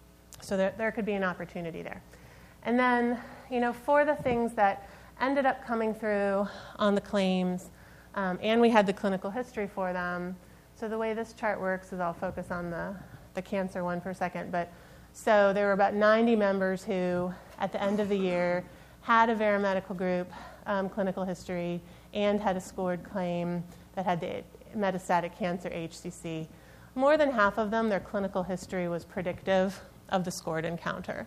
So there, there could be an opportunity there. And then, you know, for the things that ended up coming through on the claims, um, and we had the clinical history for them. So the way this chart works is I'll focus on the, the cancer one for a second. But so there were about ninety members who, at the end of the year, had a Avera medical group um, clinical history and had a scored claim that had the metastatic cancer H C C. More than half of them, their clinical history was predictive of the scored encounter.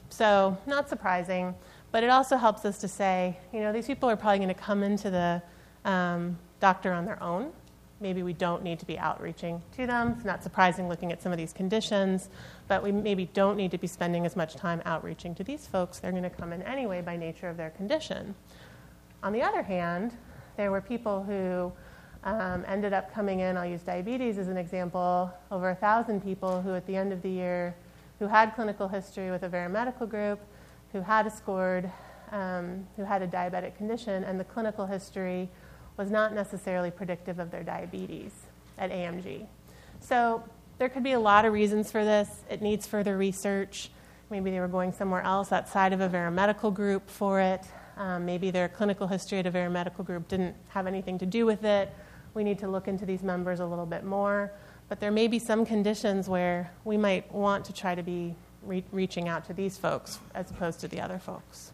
So not surprising, but it also helps us to say, you know, these people are probably going to come into the um, doctor on their own. Maybe we don't need to be outreaching to them. It's not surprising looking at some of these conditions, but we maybe don't need to be spending as much time outreaching to these folks. They're going to come in anyway by nature of their condition. On the other hand, there were people who um, ended up coming in. I'll use diabetes as an example. Over a thousand people who at the end of the year who had clinical history with a Avera medical group, who had a scored, um, who had a diabetic condition, and the clinical history was not necessarily predictive of their diabetes at A M G. So there could be a lot of reasons for this. It needs further research. Maybe they were going somewhere else outside of a Avera medical group for it. Um, maybe their clinical history at a Avera medical group didn't have anything to do with it. We need to look into these members a little bit more. But there may be some conditions where we might want to try to be re- reaching out to these folks as opposed to the other folks.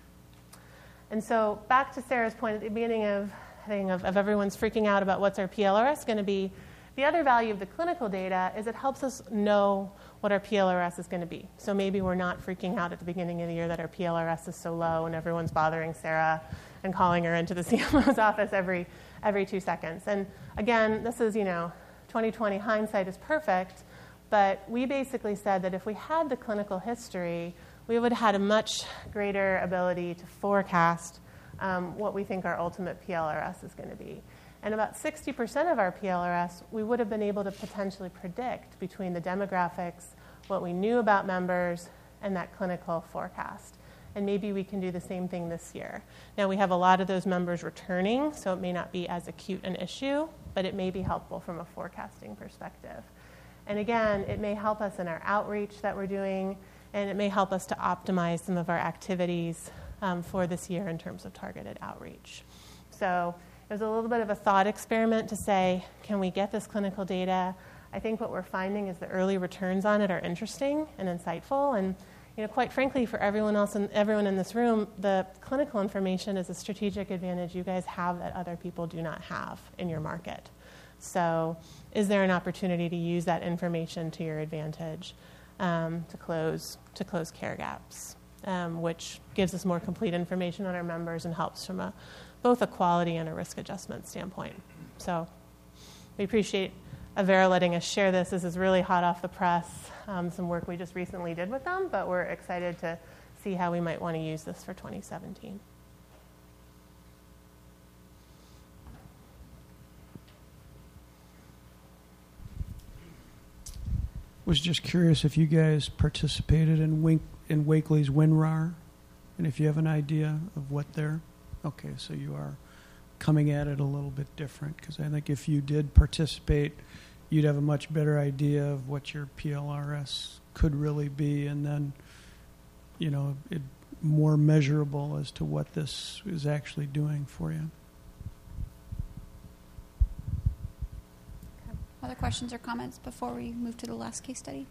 And so back to Sarah's point at the beginning of, thing of, of everyone's freaking out about what's our P L R S going to be, the other value of the clinical data is it helps us know what our P L R S is going to be. So maybe we're not freaking out at the beginning of the year that our P L R S is so low and everyone's bothering Sarah and calling her into the C M O's office every every two seconds. And again, this is, you know, twenty twenty hindsight is perfect, but we basically said that if we had the clinical history, we would have had a much greater ability to forecast um, what we think our ultimate P L R S is going to be. And about sixty percent of our P L R S, we would have been able to potentially predict between the demographics, what we knew about members, and that clinical forecast. And maybe we can do the same thing this year. Now, we have a lot of those members returning, so it may not be as acute an issue, but it may be helpful from a forecasting perspective. And again, it may help us in our outreach that we're doing, and it may help us to optimize some of our activities um, for this year in terms of targeted outreach. So it was a little bit of a thought experiment to say, can we get this clinical data? I think what we're finding is the early returns on it are interesting and insightful. And you know, quite frankly, for everyone else and everyone in this room, the clinical information is a strategic advantage you guys have that other people do not have in your market. So is there an opportunity to use that information to your advantage um, to close to close care gaps, um, which gives us more complete information on our members and helps from a both a quality and a risk adjustment standpoint. So we appreciate Avera letting us share this. This is really hot off the press, um, some work we just recently did with them, but we're excited to see how we might want to use this for twenty seventeen. Was just curious if you guys participated in Wink, in Wakely's WinRAR, and if you have an idea of what they're. Okay, so you are coming at it a little bit different, because I think if you did participate, you'd have a much better idea of what your P L R S could really be, and then, you know, it more measurable as to what this is actually doing for you. Other questions or comments before we move to the last case study?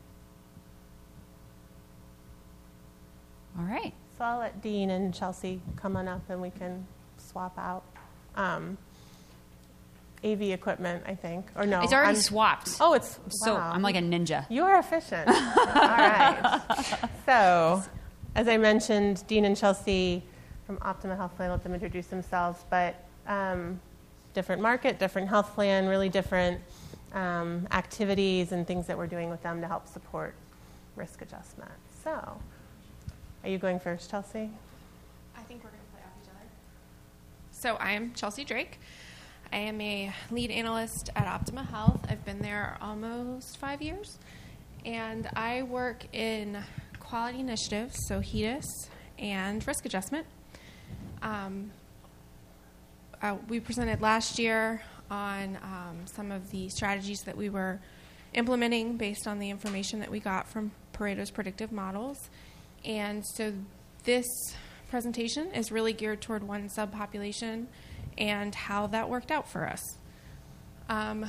All right. So I'll let Dean and Chelsea come on up and we can swap out um, A V equipment, I think. Or no. It's already I'm, swapped. Oh, it's, wow. So I'm like a ninja. You are efficient. All right. So, as I mentioned, Dean and Chelsea from Optima Health Plan, let them introduce themselves, but um, different market, different health plan, really different um, activities and things that we're doing with them to help support risk adjustment. So, are you going first, Chelsea? I think we're going to play off each other. So I am Chelsea Drake. I am a lead analyst at Optima Health. I've been there almost five years. And I work in quality initiatives, so HEDIS, and risk adjustment. Um, uh, we presented last year on um, some of the strategies that we were implementing based on the information that we got from Pareto's predictive models. And so this presentation is really geared toward one subpopulation and how that worked out for us. Um,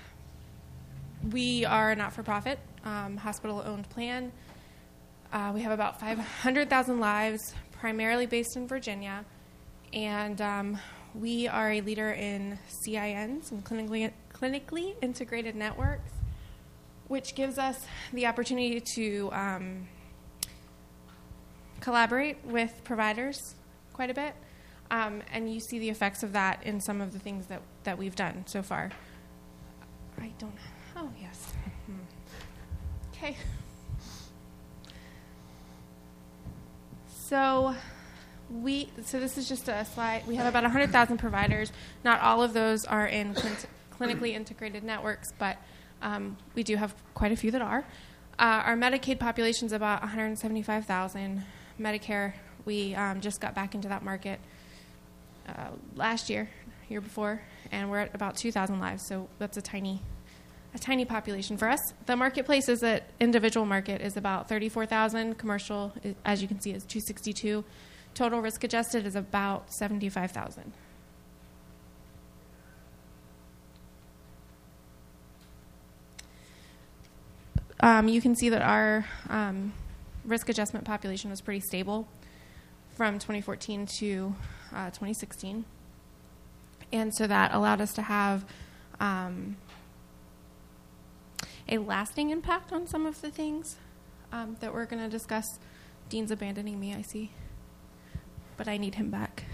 we are a not-for-profit, um, hospital-owned plan. Uh, we have about five hundred thousand lives, primarily based in Virginia. And um, we are a leader in C I Ns and clinically, clinically integrated networks, which gives us the opportunity to um, collaborate with providers quite a bit, um, and you see the effects of that in some of the things that, that we've done so far. I don't, oh yes. Okay. So we, so this is just a slide. We have about one hundred thousand providers. Not all of those are in clin- clinically integrated networks, but um, we do have quite a few that are. Uh, our Medicaid population is about one hundred seventy-five thousand. Medicare, we um, just got back into that market uh, last year, year before, and we're at about two thousand lives, so that's a tiny a tiny population for us. The marketplace is that individual market is about thirty-four thousand. Commercial, as you can see, is two hundred sixty-two. Total risk adjusted is about seventy-five thousand. Um, you can see that our um, risk adjustment population was pretty stable from twenty fourteen to uh, twenty sixteen. And so that allowed us to have um, a lasting impact on some of the things um, that we're going to discuss. Dean's abandoning me, I see. But I need him back.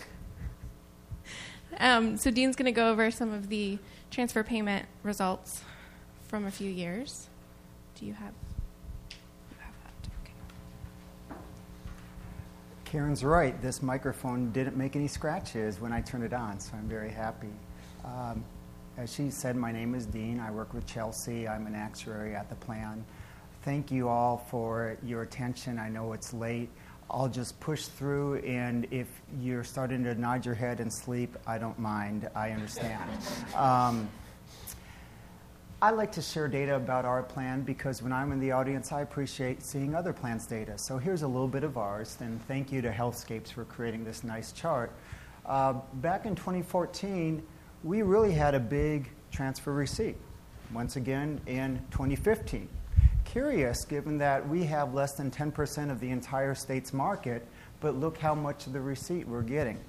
um, so Dean's going to go over some of the transfer payment results from a few years. Do you have... Karen's right. This microphone didn't make any scratches when I turned it on, so I'm very happy. Um, as she said, my name is Dean. I work with Chelsea. I'm an actuary at the plan. Thank you all for your attention. I know it's late. I'll just push through, and if you're starting to nod your head and sleep, I don't mind. I understand. Um, I like to share data about our plan because when I'm in the audience, I appreciate seeing other plans' data. So here's a little bit of ours, and thank you to Healthscapes for creating this nice chart. Uh, back in twenty fourteen, we really had a big transfer receipt. Once again, in twenty fifteen. Curious, given that we have less than ten percent of the entire state's market, but look how much of the receipt we're getting.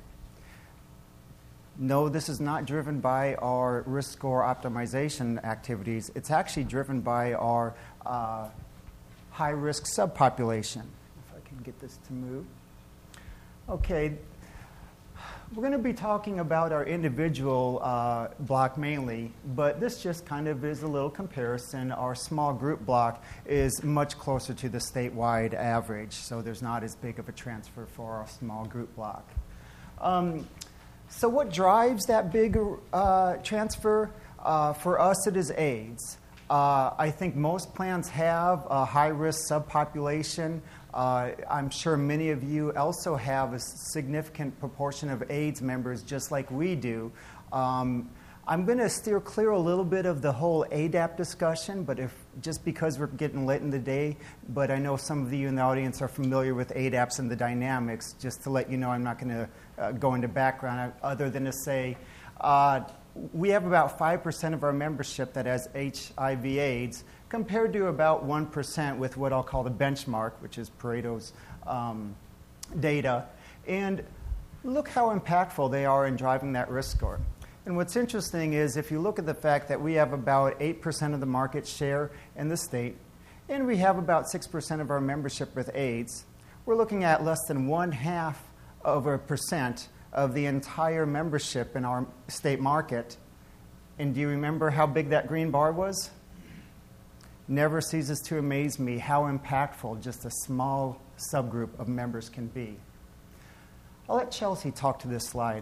No, this is not driven by our risk score optimization activities. It's actually driven by our uh, high-risk subpopulation. If I can get this to move. Okay, we're going to be talking about our individual uh, block mainly, but this just kind of is a little comparison. Our small group block is much closer to the statewide average, so there's not as big of a transfer for our small group block. Um, So what drives that big uh, transfer? Uh, for us, it is AIDS. Uh, I think most plans have a high-risk subpopulation. Uh, I'm sure many of you also have a significant proportion of AIDS members, just like we do. Um, I'm going to steer clear a little bit of the whole A D A P discussion, but if just because we're getting late in the day, but I know some of you in the audience are familiar with A D A Ps and the dynamics. Just to let you know, I'm not going to uh, go into background other than to say uh, we have about five percent of our membership that has H I V AIDS, compared to about one percent with what I'll call the benchmark, which is Pareto's um, data. And look how impactful they are in driving that risk score. And what's interesting is if you look at the fact that we have about eight percent of the market share in the state, and we have about six percent of our membership with AIDS, we're looking at less than one half of a percent of the entire membership in our state market. And do you remember how big that green bar was? Never ceases to amaze me how impactful just a small subgroup of members can be. I'll let Chelsea talk to this slide.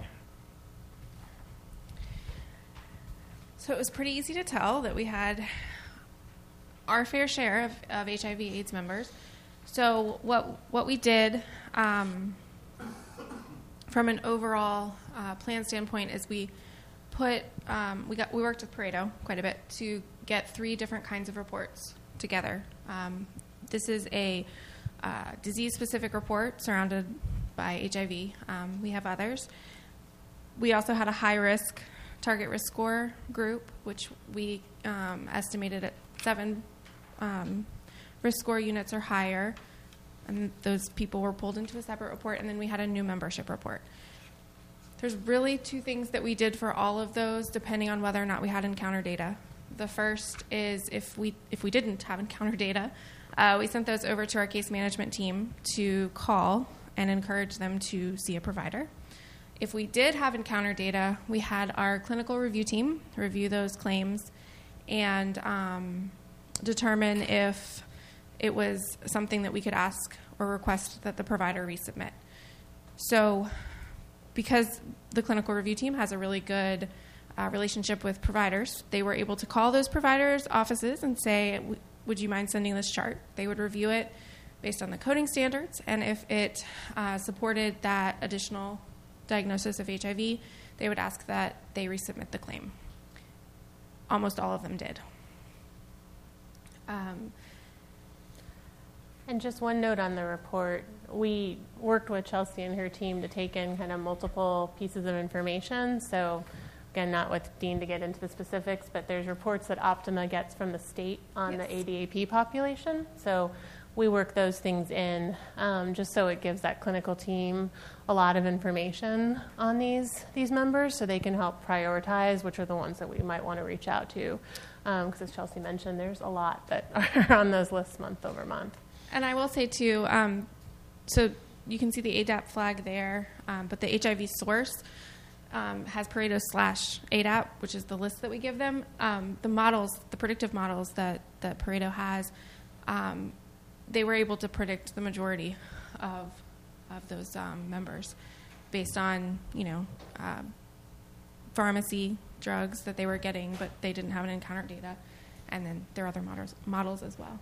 So it was pretty easy to tell that we had our fair share of, of H I V AIDS members. So what what we did um, from an overall uh, plan standpoint is we put um, we got we worked with Pareto quite a bit to get three different kinds of reports together. Um, this is a uh, disease-specific report surrounded by H I V. Um, we have others. We also had a high-risk target risk score group, which we um, estimated at seven um, risk score units or higher, and those people were pulled into a separate report, and then we had a new membership report. There's really two things that we did for all of those, depending on whether or not we had encounter data. The first is if we if we didn't have encounter data, uh, we sent those over to our case management team to call and encourage them to see a provider. If we did have encounter data, we had our clinical review team review those claims and um, determine if it was something that we could ask or request that the provider resubmit. So because the clinical review team has a really good uh, relationship with providers, they were able to call those providers' offices and say, would you mind sending this chart? They would review it based on the coding standards, and if it uh, supported that additional diagnosis of H I V, they would ask that they resubmit the claim. Almost all of them did. Um, And just one note on the report, we worked with Chelsea and her team to take in kind of multiple pieces of information. So again, not with Dean to get into the specifics, but there's reports that Optima gets from the state on yes. the A D A P population. So we work those things in um, just so it gives that clinical team a lot of information on these these members so they can help prioritize which are the ones that we might want to reach out to. Because um, as Chelsea mentioned, there's a lot that are on those lists month over month. And I will say, too, um, so you can see the A D A P flag there, um, but the H I V source um, has Pareto slash A D A P, which is the list that we give them. Um, the models, the predictive models that, that Pareto has, um, they were able to predict the majority of of those um, members based on, you know, uh, pharmacy drugs that they were getting, but they didn't have an encounter data, and then there are other models, models as well.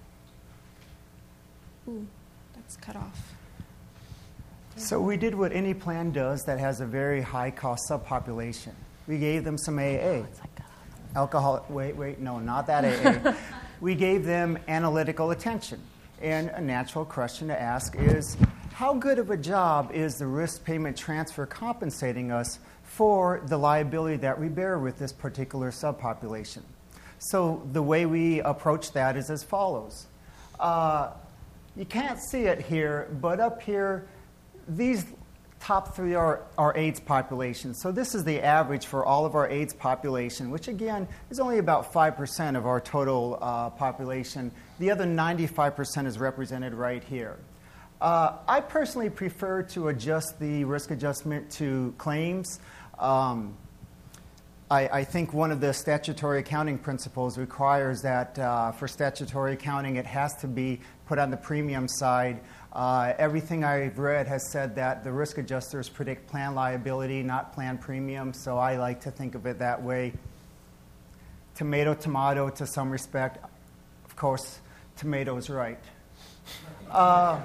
Ooh, that's cut off. So we did what any plan does that has a very high-cost subpopulation. We gave them some A A. Alcohol, wait, wait, no, not that A A. We gave them analytical attention. And a natural question to ask is, how good of a job is the risk payment transfer compensating us for the liability that we bear with this particular subpopulation? So the way we approach that is as follows. Uh, you can't see it here, but up here, these top three are our AIDS population. So this is the average for all of our AIDS population, which again is only about five percent of our total uh, population. The other ninety-five percent is represented right here. Uh, I personally prefer to adjust the risk adjustment to claims. Um, I, I think one of the statutory accounting principles requires that uh, for statutory accounting it has to be put on the premium side. Uh, everything I've read has said that the risk adjusters predict plan liability, not plan premium, so I like to think of it that way. Tomato, tomato to some respect. Of course, tomato's right. Uh,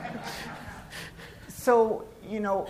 so, you know,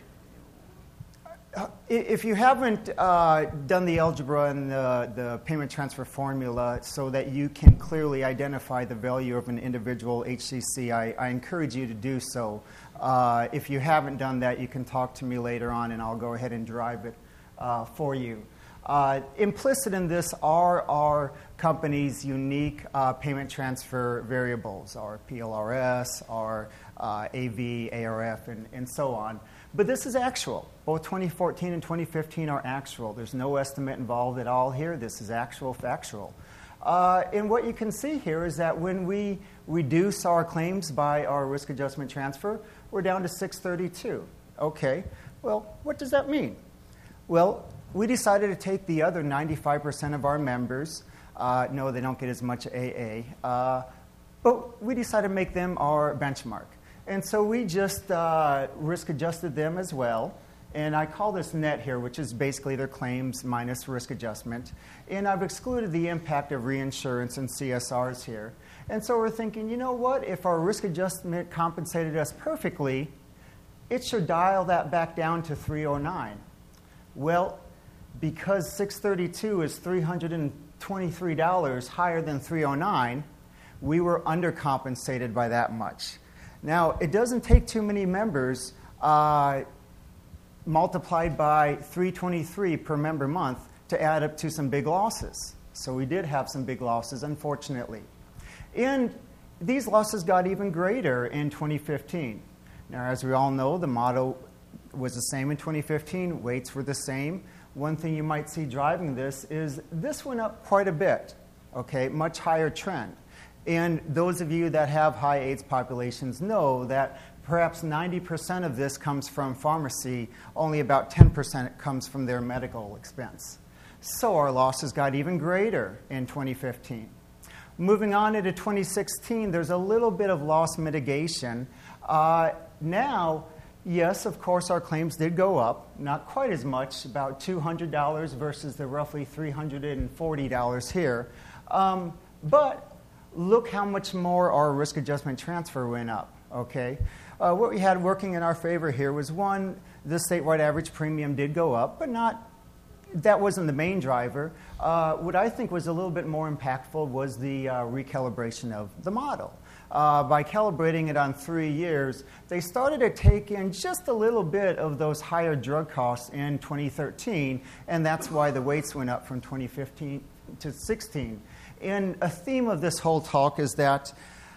if you haven't uh, done the algebra and the, the payment transfer formula so that you can clearly identify the value of an individual H C C, I, I encourage you to do so. Uh, if you haven't done that, you can talk to me later on and I'll go ahead and drive it uh, for you. Uh, implicit in this are our company's unique uh, payment transfer variables, our P L R S, our uh, A V, A R F, and, and so on. But this is actual. Both twenty fourteen and twenty fifteen are actual. There's no estimate involved at all here. This is actual, factual. Uh, and what you can see here is that when we reduce our claims by our risk adjustment transfer, we're down to six thirty-two. Okay, well, what does that mean? Well, we decided to take the other ninety-five percent of our members. Uh, no, they don't get as much A A. Uh, but we decided to make them our benchmark. And so we just uh, risk adjusted them as well. And I call this net here, which is basically their claims minus risk adjustment. And I've excluded the impact of reinsurance and C S Rs here. And so we're thinking, you know what? If our risk adjustment compensated us perfectly, it should dial that back down to three oh nine. Well, because six thirty-two is three hundred twenty-three dollars higher than three oh nine, we were undercompensated by that much. Now, it doesn't take too many members uh, multiplied by three twenty-three per member month to add up to some big losses. So we did have some big losses, unfortunately. And these losses got even greater in twenty fifteen. Now, as we all know, the model was the same in twenty fifteen. Weights were the same. One thing you might see driving this is this went up quite a bit, okay, much higher trend. And those of you that have high AIDS populations know that perhaps ninety percent of this comes from pharmacy, only about ten percent comes from their medical expense. So our losses got even greater in twenty fifteen. Moving on into twenty sixteen, there's a little bit of loss mitigation. Uh, now, yes, of course, our claims did go up, not quite as much, about two hundred dollars versus the roughly three hundred forty dollars here. Um, but look how much more our risk adjustment transfer went up, okay? Uh, what we had working in our favor here was, one, the statewide average premium did go up, but not, that wasn't the main driver. Uh, what I think was a little bit more impactful was the uh, recalibration of the model. Uh, by calibrating it on three years, they started to take in just a little bit of those higher drug costs in twenty thirteen, and that's why the weights went up from twenty fifteen to sixteen. And a theme of this whole talk is that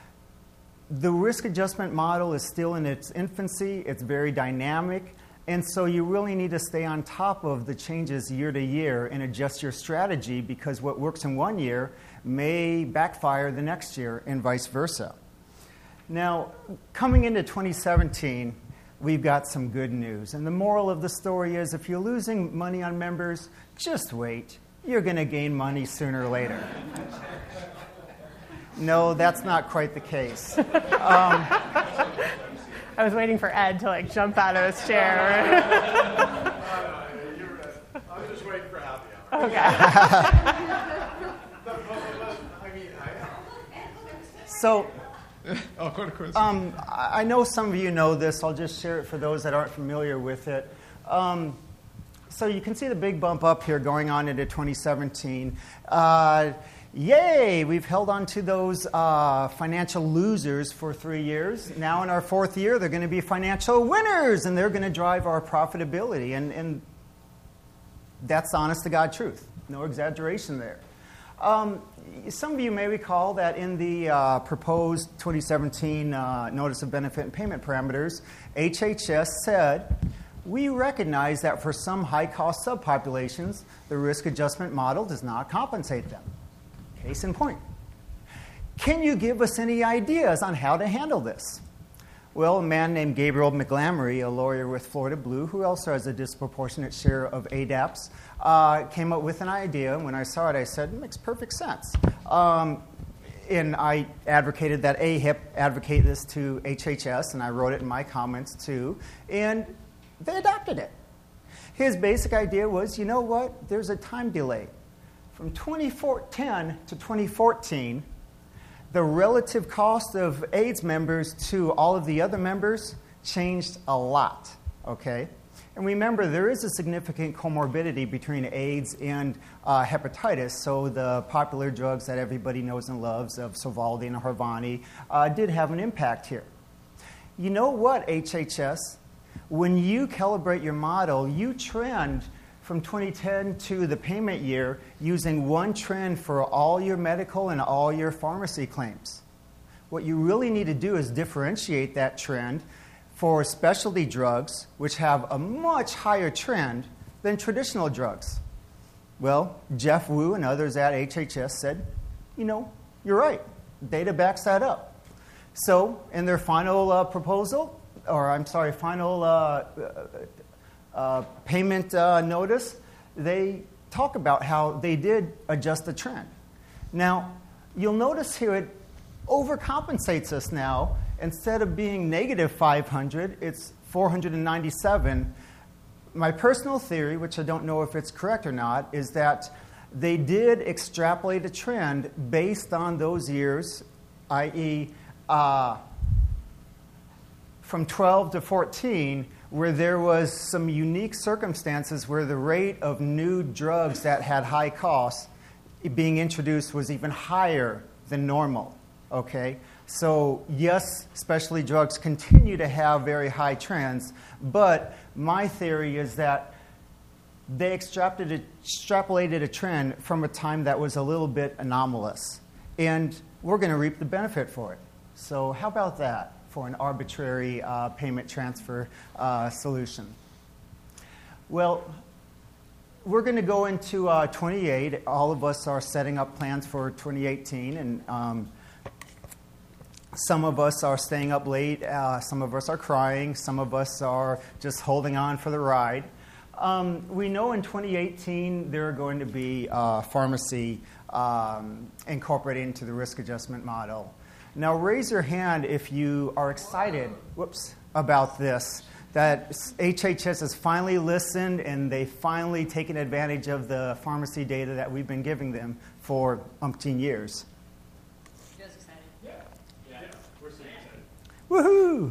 the risk adjustment model is still in its infancy. It's very dynamic. And so you really need to stay on top of the changes year to year and adjust your strategy, because what works in one year may backfire the next year and vice versa. Now, coming into twenty seventeen, we've got some good news. And the moral of the story is, if you're losing money on members, just wait. You're going to gain money sooner or later. No, that's not quite the case. Um, I was waiting for Ed to like jump out of his chair. I was just waiting for happy hour. Okay. So, oh, quick question. Um, I know some of you know this. I'll just share it for those that aren't familiar with it. Um, so you can see the big bump up here going on into twenty seventeen. Uh, yay! We've held on to those uh, financial losers for three years. Now in our fourth year, they're going to be financial winners, and they're going to drive our profitability. And, and that's honest to God truth. No exaggeration there. Um, some of you may recall that in the uh, proposed twenty seventeen uh, Notice of Benefit and Payment Parameters, H H S said, we recognize that for some high-cost subpopulations, the risk adjustment model does not compensate them. Case in point. Can you give us any ideas on how to handle this? Well, a man named Gabriel McGlamory, a lawyer with Florida Blue, who also has a disproportionate share of A D A Ps, uh, came up with an idea. When I saw it, I said, it makes perfect sense. Um, and I advocated that A H I P advocate this to H H S, and I wrote it in my comments too, and they adopted it. His basic idea was, you know what? There's a time delay. From twenty ten to twenty fourteen, the relative cost of AIDS members to all of the other members changed a lot, okay? And remember, there is a significant comorbidity between AIDS and uh, hepatitis, so the popular drugs that everybody knows and loves of Sovaldi and Harvoni uh, did have an impact here. You know what, H H S? When you calibrate your model, you trend from twenty ten to the payment year using one trend for all your medical and all your pharmacy claims. What you really need to do is differentiate that trend for specialty drugs, which have a much higher trend than traditional drugs. Well, Jeff Wu and others at H H S said, you know, you're right. Data backs that up. So in their final uh, proposal, or I'm sorry, final uh, uh, payment uh, notice, they talk about how they did adjust the trend. Now, you'll notice here it overcompensates us now. Instead of being negative five hundred, it's four hundred ninety-seven. My personal theory, which I don't know if it's correct or not, is that they did extrapolate a trend based on those years, that is, uh, from twelve to fourteen, where there was some unique circumstances where the rate of new drugs that had high costs being introduced was even higher than normal, okay? So yes, specialty drugs continue to have very high trends, but my theory is that they extrapolated, extrapolated a trend from a time that was a little bit anomalous, and we're going to reap the benefit for it. So how about that for an arbitrary uh, payment transfer uh, solution? Well, we're going to go into uh, twenty-eight. All of us are setting up plans for twenty eighteen, and um, some of us are staying up late. Uh, some of us are crying. Some of us are just holding on for the ride. Um, we know in twenty eighteen there are going to be uh, pharmacy um, incorporated into the risk adjustment model. Now, raise your hand if you are excited whoops, about this, that H H S has finally listened and they've finally taken advantage of the pharmacy data that we've been giving them for umpteen years. You guys excited? Yeah. Yeah, we're so excited. Woohoo!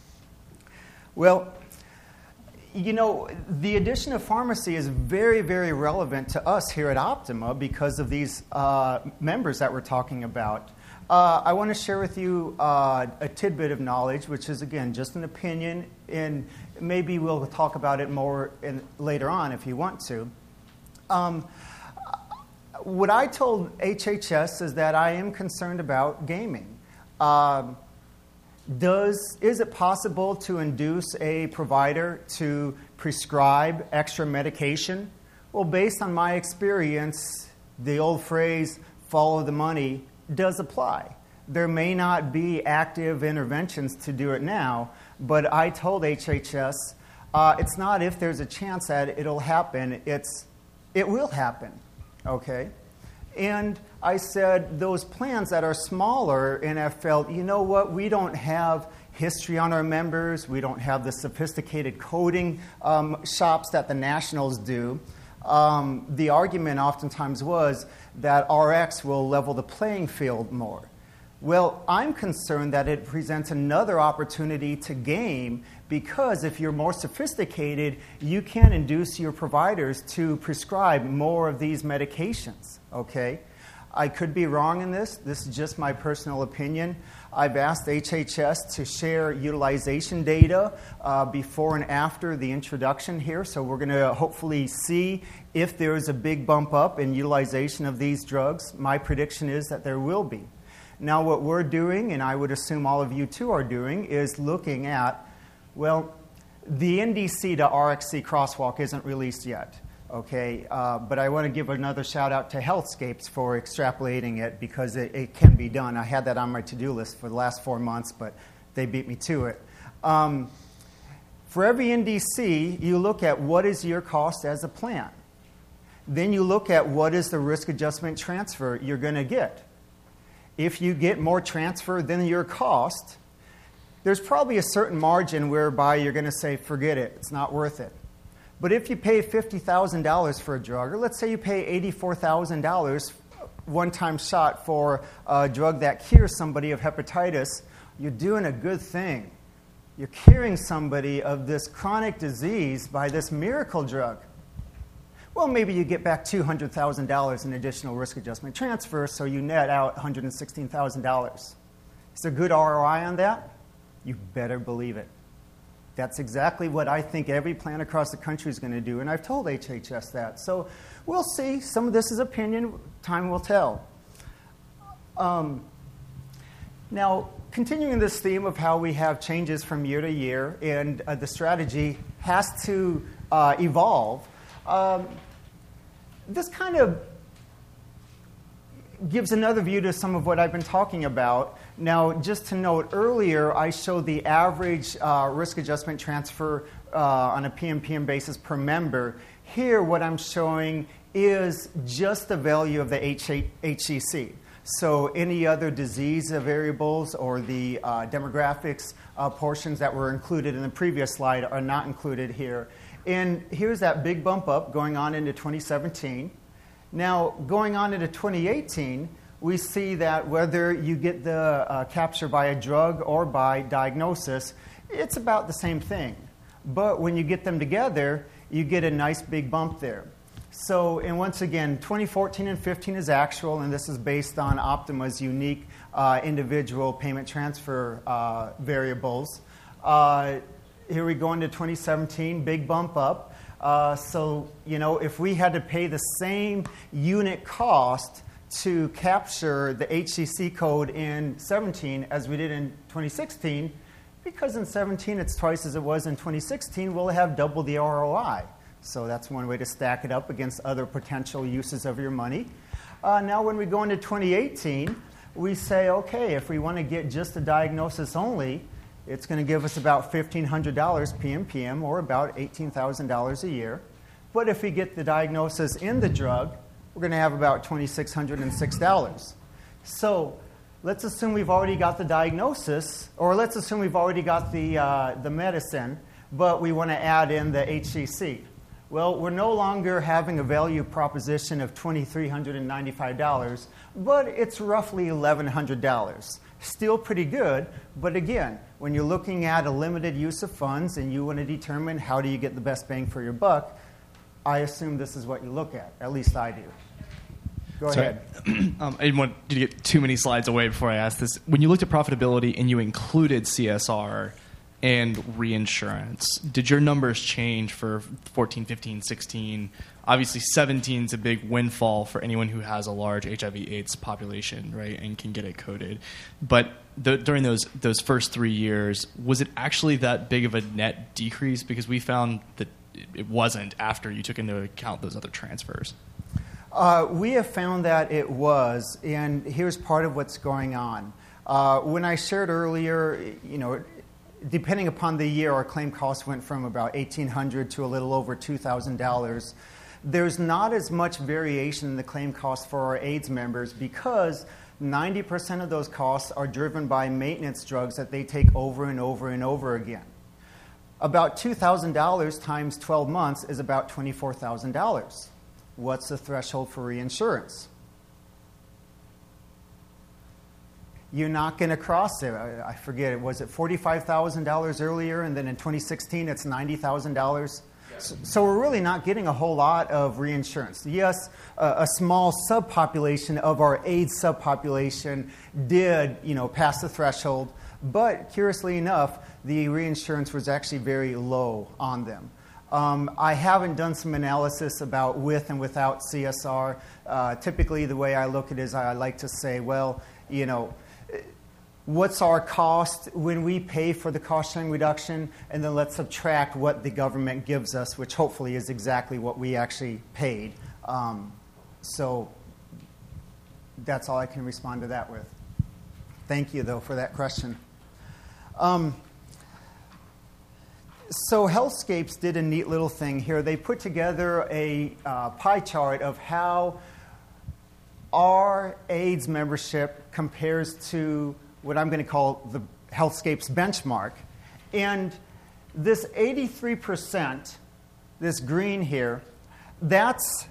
Well, you know, the addition of pharmacy is very, very relevant to us here at Optima because of these uh, members that we're talking about. Uh, I want to share with you uh, a tidbit of knowledge, which is, again, just an opinion, and maybe we'll talk about it more in, later on if you want to. Um, what I told H H S is that I am concerned about gaming. Um, does is it possible to induce a provider to prescribe extra medication? Well, based on my experience, the old phrase, follow the money, does apply. There may not be active interventions to do it now, but I told H H S, uh, it's not if there's a chance that it'll happen, it's it will happen, okay? And I said those plans that are smaller and have felt, you know what, we don't have history on our members. We don't have the sophisticated coding um, shops that the nationals do. Um, the argument oftentimes was that R X will level the playing field more. Well, I'm concerned that it presents another opportunity to game, because if you're more sophisticated, you can induce your providers to prescribe more of these medications, okay? I could be wrong in this. This is just my personal opinion. I've asked H H S to share utilization data uh, before and after the introduction here, so we're going to hopefully see if there is a big bump up in utilization of these drugs. My prediction is that there will be. Now, what we're doing, and I would assume all of you too are doing, is looking at, well, the N D C to R X C crosswalk isn't released yet, okay? Uh, but I want to give another shout out to Healthscapes for extrapolating it, because it, it can be done. I had that on my to-do list for the last four months, but they beat me to it. Um, for every N D C, you look at what is your cost as a plan. Then you look at what is the risk adjustment transfer you're going to get. If you get more transfer than your cost, there's probably a certain margin whereby you're going to say, forget it, it's not worth it. But if you pay fifty thousand dollars for a drug, or let's say you pay eighty-four thousand dollars one-time shot for a drug that cures somebody of hepatitis, you're doing a good thing. You're curing somebody of this chronic disease by this miracle drug. Well, maybe you get back two hundred thousand dollars in additional risk adjustment transfer, so you net out one hundred sixteen thousand dollars. Is there good R O I on that? You better believe it. That's exactly what I think every plan across the country is going to do, and I've told H H S that. So we'll see. Some of this is opinion. Time will tell. Um, now, continuing this theme of how we have changes from year to year, and uh, the strategy has to uh, evolve, um, this kind of gives another view to some of what I've been talking about. Now, just to note, earlier I showed the average uh, risk adjustment transfer uh, on a P M P M basis per member. Here, what I'm showing is just the value of the H C C. So any other disease variables or the uh, demographics uh, portions that were included in the previous slide are not included here. And here's that big bump up going on into twenty seventeen. Now, going on into twenty eighteen, we see that whether you get the uh, capture by a drug or by diagnosis, it's about the same thing. But when you get them together, you get a nice big bump there. So, and once again, twenty fourteen and fifteen is actual, and this is based on Optima's unique uh, individual payment transfer uh, variables. Uh, here we go into twenty seventeen, big bump up. Uh, so, you know, if we had to pay the same unit cost to capture the H C C code in seventeen as we did in twenty sixteen, because in seventeen it's twice as it was in twenty sixteen, we'll have double the R O I. So that's one way to stack it up against other potential uses of your money. Uh, now when we go into twenty eighteen, we say, okay, if we want to get just a diagnosis only, it's going to give us about fifteen hundred dollars P M P M, or about eighteen thousand dollars a year. But if we get the diagnosis in the drug, we're going to have about two thousand six hundred six dollars. So let's assume we've already got the diagnosis, or let's assume we've already got the, uh, the medicine, but we want to add in the H C C. Well, we're no longer having a value proposition of two thousand three hundred ninety-five dollars, but it's roughly eleven hundred dollars. Still pretty good, but again, when you're looking at a limited use of funds and you want to determine how do you get the best bang for your buck, I assume this is what you look at. At least I do. Go Sorry. ahead. um, I didn't want you to get too many slides away before I ask this. When you looked at profitability and you included C S R and reinsurance, did your numbers change for fourteen, fifteen, sixteen? Obviously, seventeen is a big windfall for anyone who has a large H I V AIDS population, right, and can get it coded. But the, during those those first three years, was it actually that big of a net decrease? Because we found that it wasn't after you took into account those other transfers. Uh, we have found that it was, and here's part of what's going on. Uh, when I shared earlier, you know, depending upon the year, our claim cost went from about eighteen hundred dollars to a little over two thousand dollars. There's not as much variation in the claim cost for our AIDS members because ninety percent of those costs are driven by maintenance drugs that they take over and over and over again. About two thousand dollars times twelve months is about twenty-four thousand dollars. What's the threshold for reinsurance? You're not going to cross it. I forget, was it forty-five thousand dollars earlier, and then in twenty sixteen it's ninety thousand dollars? So, so we're really not getting a whole lot of reinsurance. Yes, uh, a small subpopulation of our AIDS subpopulation did, you know, pass the threshold, but curiously enough, the reinsurance was actually very low on them. Um, I haven't done some analysis about with and without C S R. Uh, typically, the way I look at it is I like to say, well, you know, what's our cost when we pay for the cost-sharing reduction, and then let's subtract what the government gives us, which hopefully is exactly what we actually paid. Um, so that's all I can respond to that with. Thank you, though, for that question. Um, so Healthscapes did a neat little thing here. They put together a uh, pie chart of how our AIDS membership compares to what I'm going to call the Healthscapes benchmark. And this eighty-three percent, this green here, that's,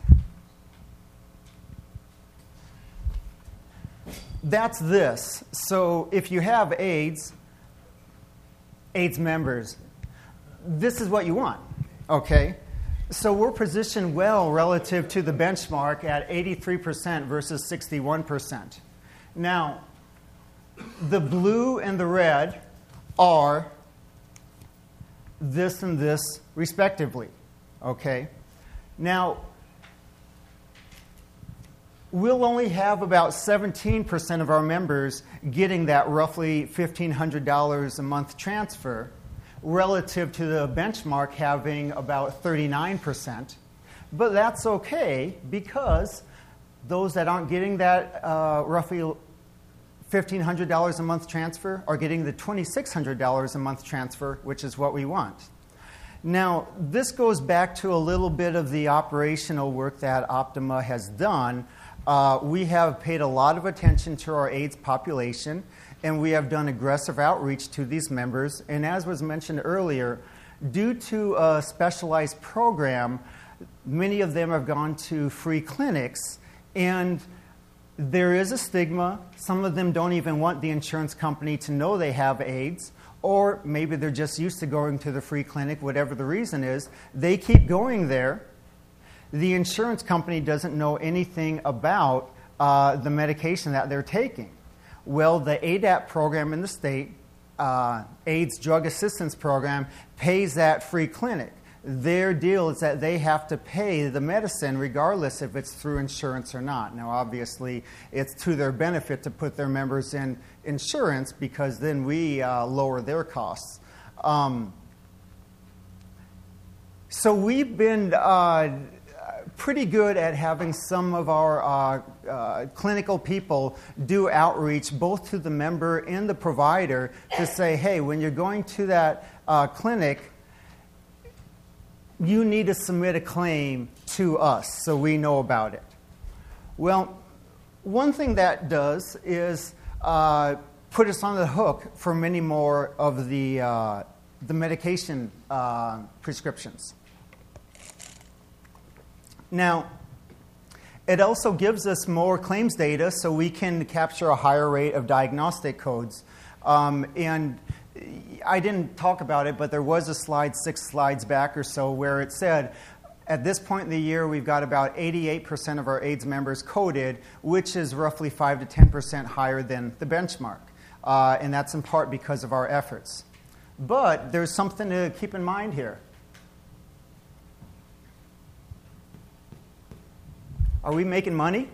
that's this. So if you have AIDS, AIDS members, this is what you want, okay? So we're positioned well relative to the benchmark at eighty-three percent versus sixty-one percent. Now, the blue and the red are this and this respectively, okay? Now, we'll only have about seventeen percent of our members getting that roughly fifteen hundred dollars a month transfer relative to the benchmark having about thirty-nine percent. But that's okay because those that aren't getting that uh, roughly fifteen hundred dollars a month transfer are getting the twenty-six hundred dollars a month transfer, which is what we want. Now, this goes back to a little bit of the operational work that Optima has done. Uh, we have paid a lot of attention to our AIDS population, and we have done aggressive outreach to these members. And as was mentioned earlier, due to a specialized program, many of them have gone to free clinics, and there is a stigma. Some of them don't even want the insurance company to know they have AIDS, or maybe they're just used to going to the free clinic, whatever the reason is. They keep going there. The insurance company doesn't know anything about uh, the medication that they're taking. Well, the A D A P program in the state, uh, AIDS Drug Assistance Program, pays that free clinic. Their deal is that they have to pay the medicine regardless if it's through insurance or not. Now, obviously, it's to their benefit to put their members in insurance because then we uh, lower their costs. Um, so we've been uh, pretty good at having some of our uh, uh, clinical people do outreach both to the member and the provider to say, hey, when you're going to that uh, clinic, you need to submit a claim to us so we know about it. Well, one thing that does is uh, put us on the hook for many more of the, uh, the medication uh, prescriptions. Now, it also gives us more claims data so we can capture a higher rate of diagnostic codes. Um, and I didn't talk about it, but there was a slide six slides back or so where it said, at this point in the year, we've got about eighty-eight percent of our AIDS members coded, which is roughly five to ten percent higher than the benchmark. Uh, and that's in part because of our efforts. But there's something to keep in mind here. Are we making money?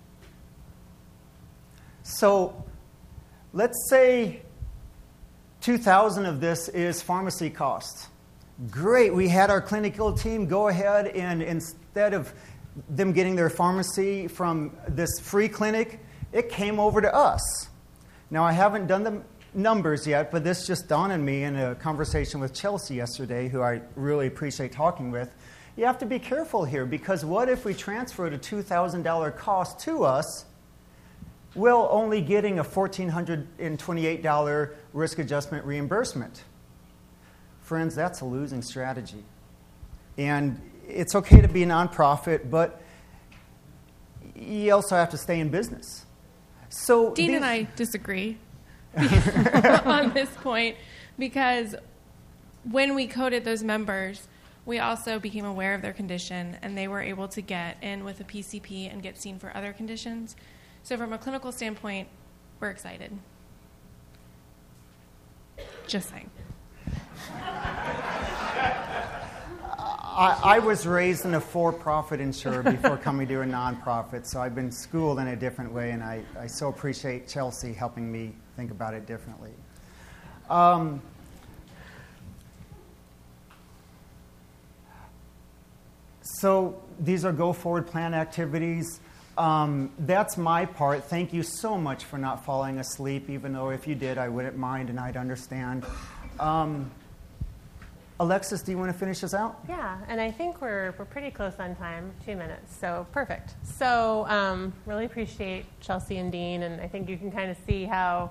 So let's say two thousand of this is pharmacy costs. Great, we had our clinical team go ahead and instead of them getting their pharmacy from this free clinic, it came over to us. Now, I haven't done the numbers yet, but this just dawned on me in a conversation with Chelsea yesterday, who I really appreciate talking with. You have to be careful here, because what if we transferred a two thousand dollars cost to us, will only getting a one thousand four hundred twenty-eight dollars risk adjustment reimbursement. Friends, that's a losing strategy. And it's okay to be a nonprofit, but you also have to stay in business. So Dean these- and I disagree on this point, because when we coded those members, we also became aware of their condition, and they were able to get in with a P C P and get seen for other conditions. So from a clinical standpoint, we're excited. Just saying. I, I was raised in a for-profit insurer before coming to a nonprofit, so I've been schooled in a different way, and I, I so appreciate Chelsea helping me think about it differently. Um, so these are go-forward plan activities. Um, that's my part. Thank you so much for not falling asleep, even though if you did, I wouldn't mind and I'd understand. Um, Alexis, do you want to finish us out? Yeah, and I think we're we're pretty close on time, two minutes, so perfect. So um, really appreciate Chelsea and Dean, and I think you can kind of see how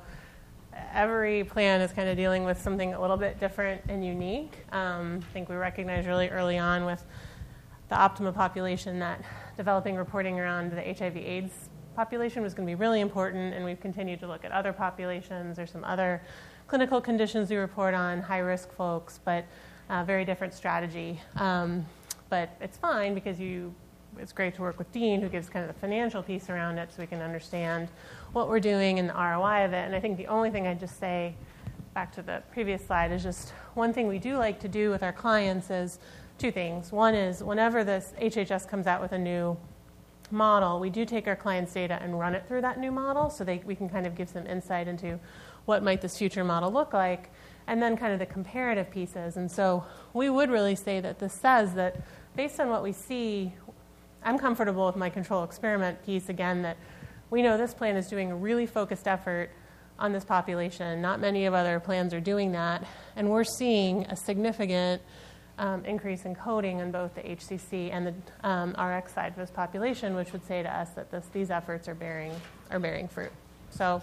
every plan is kind of dealing with something a little bit different and unique. Um, I think we recognized really early on with the Optima population that developing reporting around the H I V AIDS population was going to be really important, and we've continued to look at other populations or some other clinical conditions we report on, high-risk folks, but uh, very different strategy. Um, but it's fine because you, it's great to work with Dean, who gives kind of the financial piece around it so we can understand what we're doing and the R O I of it. And I think the only thing I'd just say, back to the previous slide, is just one thing we do like to do with our clients is two things. One is whenever this H H S comes out with a new model, we do take our clients' data and run it through that new model so they, we can kind of give some insight into what might this future model look like, and then kind of the comparative pieces. And so we would really say that this says that based on what we see, I'm comfortable with my control experiment piece, again, that we know this plan is doing a really focused effort on this population. Not many of other plans are doing that, and we're seeing a significant um, increase in coding on both the H C C and the um, R X side of this population, which would say to us that this, these efforts are bearing are bearing fruit. So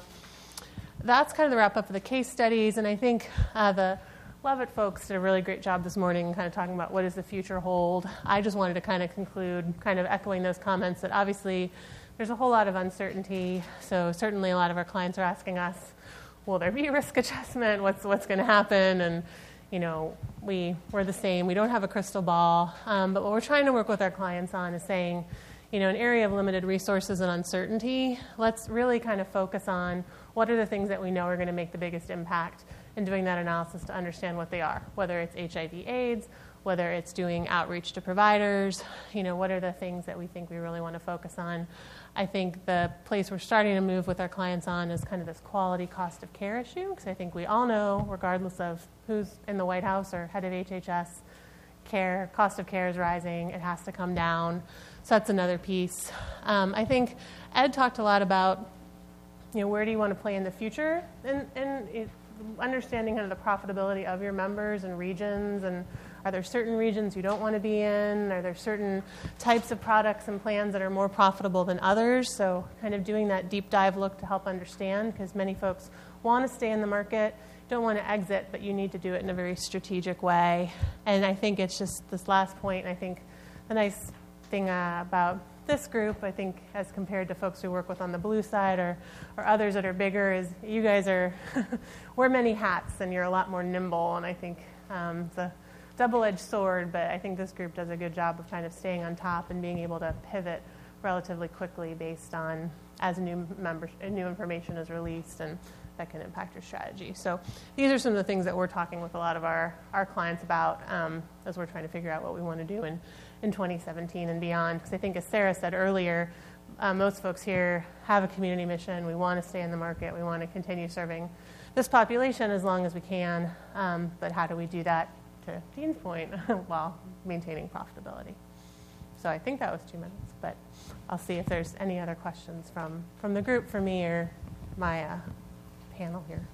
that's kind of the wrap up of the case studies, and I think uh, the Levitt folks did a really great job this morning kind of talking about what does the future hold. I just wanted to kind of conclude kind of echoing those comments that obviously there's a whole lot of uncertainty, so certainly a lot of our clients are asking us, will there be risk adjustment, what's what's going to happen, and you know, we, we're the same. We don't have a crystal ball, um, but what we're trying to work with our clients on is saying, you know, an area of limited resources and uncertainty, let's really kind of focus on what are the things that we know are going to make the biggest impact, and doing that analysis to understand what they are, whether it's H I V AIDS, whether it's doing outreach to providers, you know, what are the things that we think we really want to focus on. I think the place we're starting to move with our clients on is kind of this quality cost of care issue, because I think we all know, regardless of who's in the White House or head of H H S, care, cost of care is rising, it has to come down. So that's another piece. Um, I think Ed talked a lot about, you know, where do you want to play in the future, and, and it, understanding kind of the profitability of your members and regions, and are there certain regions you don't want to be in? Are there certain types of products and plans that are more profitable than others? So kind of doing that deep dive look to help understand, because many folks want to stay in the market, don't want to exit, but you need to do it in a very strategic way. And I think it's just this last point, I think the nice thing uh, about this group, I think, as compared to folks we work with on the blue side or, or others that are bigger, is you guys are, wear many hats, and you're a lot more nimble, and I think um, the double-edged sword, but I think this group does a good job of kind of staying on top and being able to pivot relatively quickly based on as new members, new information is released, and that can impact your strategy. So these are some of the things that we're talking with a lot of our, our clients about um, as we're trying to figure out what we want to do in, in twenty seventeen and beyond. Because I think, as Sarah said earlier, uh, most folks here have a community mission. We want to stay in the market. We want to continue serving this population as long as we can. Um, but how do we do that, to Dean's point, while maintaining profitability? So I think that was two minutes, but I'll see if there's any other questions from, from the group for me or my uh, panel here.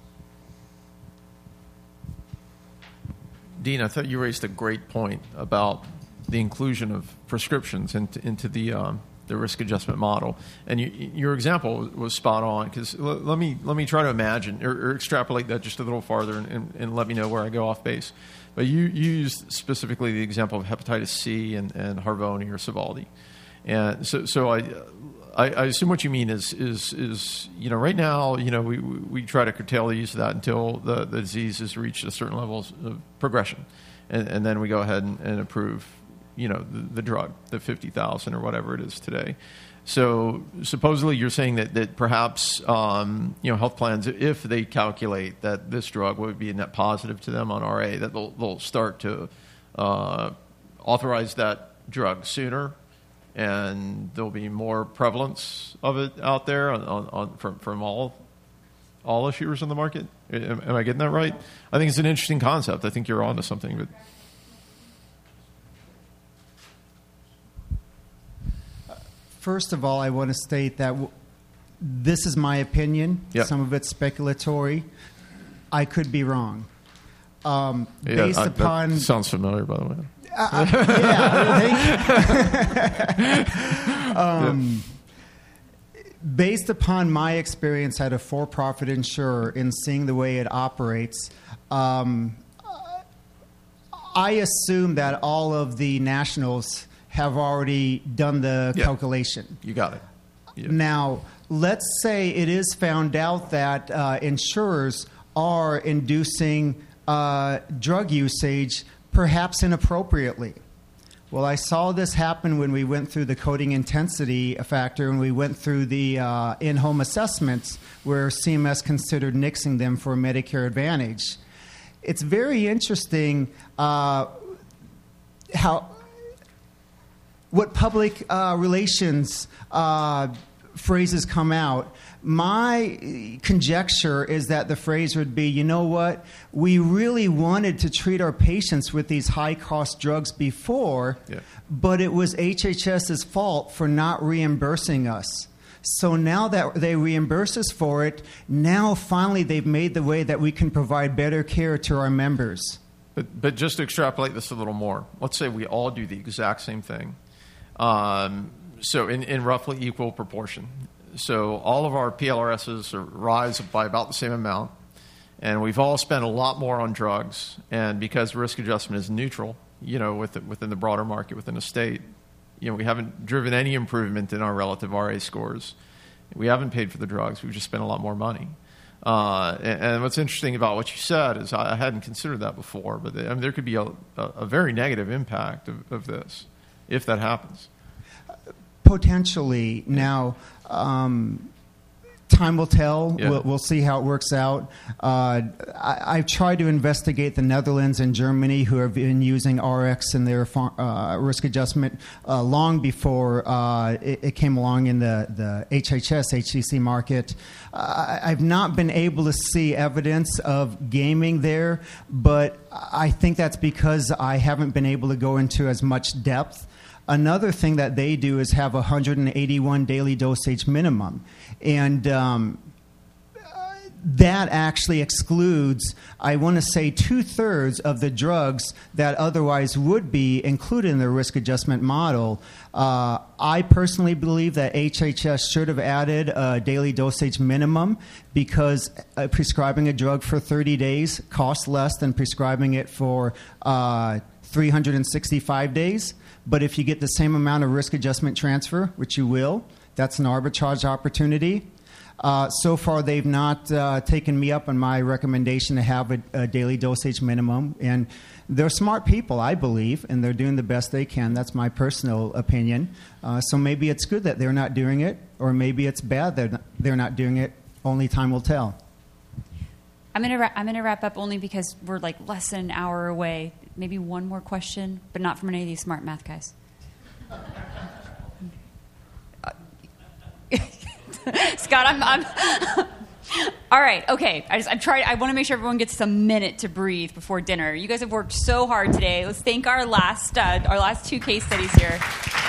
Dean, I thought you raised a great point about the inclusion of prescriptions into, into the um, the risk adjustment model. And you, your example was spot on, because l- let me let me try to imagine or, or extrapolate that just a little farther and, and, and let me know where I go off base. But you, you used specifically the example of hepatitis C and, and Harvoni or Sovaldi. And so, so I, I, I assume what you mean is, is, is, you know, right now, you know, we, we try to curtail the use of that until the, the disease has reached a certain level of progression. And, and then we go ahead and, and approve, you know, the, the drug, the fifty thousand or whatever it is today. So supposedly you're saying that, that perhaps, um, you know, health plans, if they calculate that this drug would be a net positive to them on R A, that they'll, they'll start to uh, authorize that drug sooner, and there'll be more prevalence of it out there on, on, on, from, from all all issuers in the market. Am, am I getting that right? I think it's an interesting concept. I think you're onto something. But first of all, I want to state that w- this is my opinion. Yep. Some of it's speculatory. I could be wrong. Um, yeah, based I, upon that sounds familiar, by the way. Uh, yeah, um, based upon my experience at a for-profit insurer in seeing the way it operates, um, I assume that all of the nationals have already done the yeah. calculation. You got it. Yeah. Now, let's say it is found out that uh, insurers are inducing uh, drug usage perhaps inappropriately. Well, I saw this happen when we went through the coding intensity factor and we went through the uh, in-home assessments where C M S considered nixing them for Medicare Advantage. It's very interesting uh, how what public uh, relations uh, phrases come out. My conjecture is that the phrase would be, you know what, we really wanted to treat our patients with these high-cost drugs before, yeah. but it was H H S's fault for not reimbursing us. So now that they reimburse us for it, now finally they've made the way that we can provide better care to our members. But, but just to extrapolate this a little more, let's say we all do the exact same thing. Um, so in, in roughly equal proportion. So all of our P L R Ss are rise by about the same amount, and we've all spent a lot more on drugs. And because risk adjustment is neutral, you know, with the, within the broader market, within a state, you know, we haven't driven any improvement in our relative R A scores. We haven't paid for the drugs. We've just spent a lot more money. Uh, and, and what's interesting about what you said is I, I hadn't considered that before, but the, I mean, there could be a, a, a very negative impact of, of this if that happens. Potentially. Now, um, time will tell. Yeah. We'll, we'll see how it works out. Uh, I, I've tried to investigate the Netherlands and Germany, who have been using R X in their far, uh, risk adjustment uh, long before uh, it, it came along in the, the H H S, H C C market. Uh, I've not been able to see evidence of gaming there, but I think that's because I haven't been able to go into as much depth. Another thing that they do is have a one hundred eighty-one daily dosage minimum. And um, that actually excludes, I want to say, two-thirds of the drugs that otherwise would be included in the risk adjustment model. Uh, I personally believe that H H S should have added a daily dosage minimum because uh, prescribing a drug for thirty days costs less than prescribing it for uh, three hundred sixty-five days. But if you get the same amount of risk adjustment transfer, which you will, that's an arbitrage opportunity. Uh, so far, they've not uh, taken me up on my recommendation to have a, a daily dosage minimum. And they're smart people, I believe, and they're doing the best they can. That's my personal opinion. Uh, so maybe it's good that they're not doing it, or maybe it's bad that they're not, they're not doing it. Only time will tell. I'm gonna ra- I'm gonna wrap up only because we're like less than an hour away. Maybe one more question, but not from any of these smart math guys. Scott, I'm, I'm all right. Okay, I just I'm trying. I want to make sure everyone gets a minute to breathe before dinner. You guys have worked so hard today. Let's thank our last uh, our last two case studies here.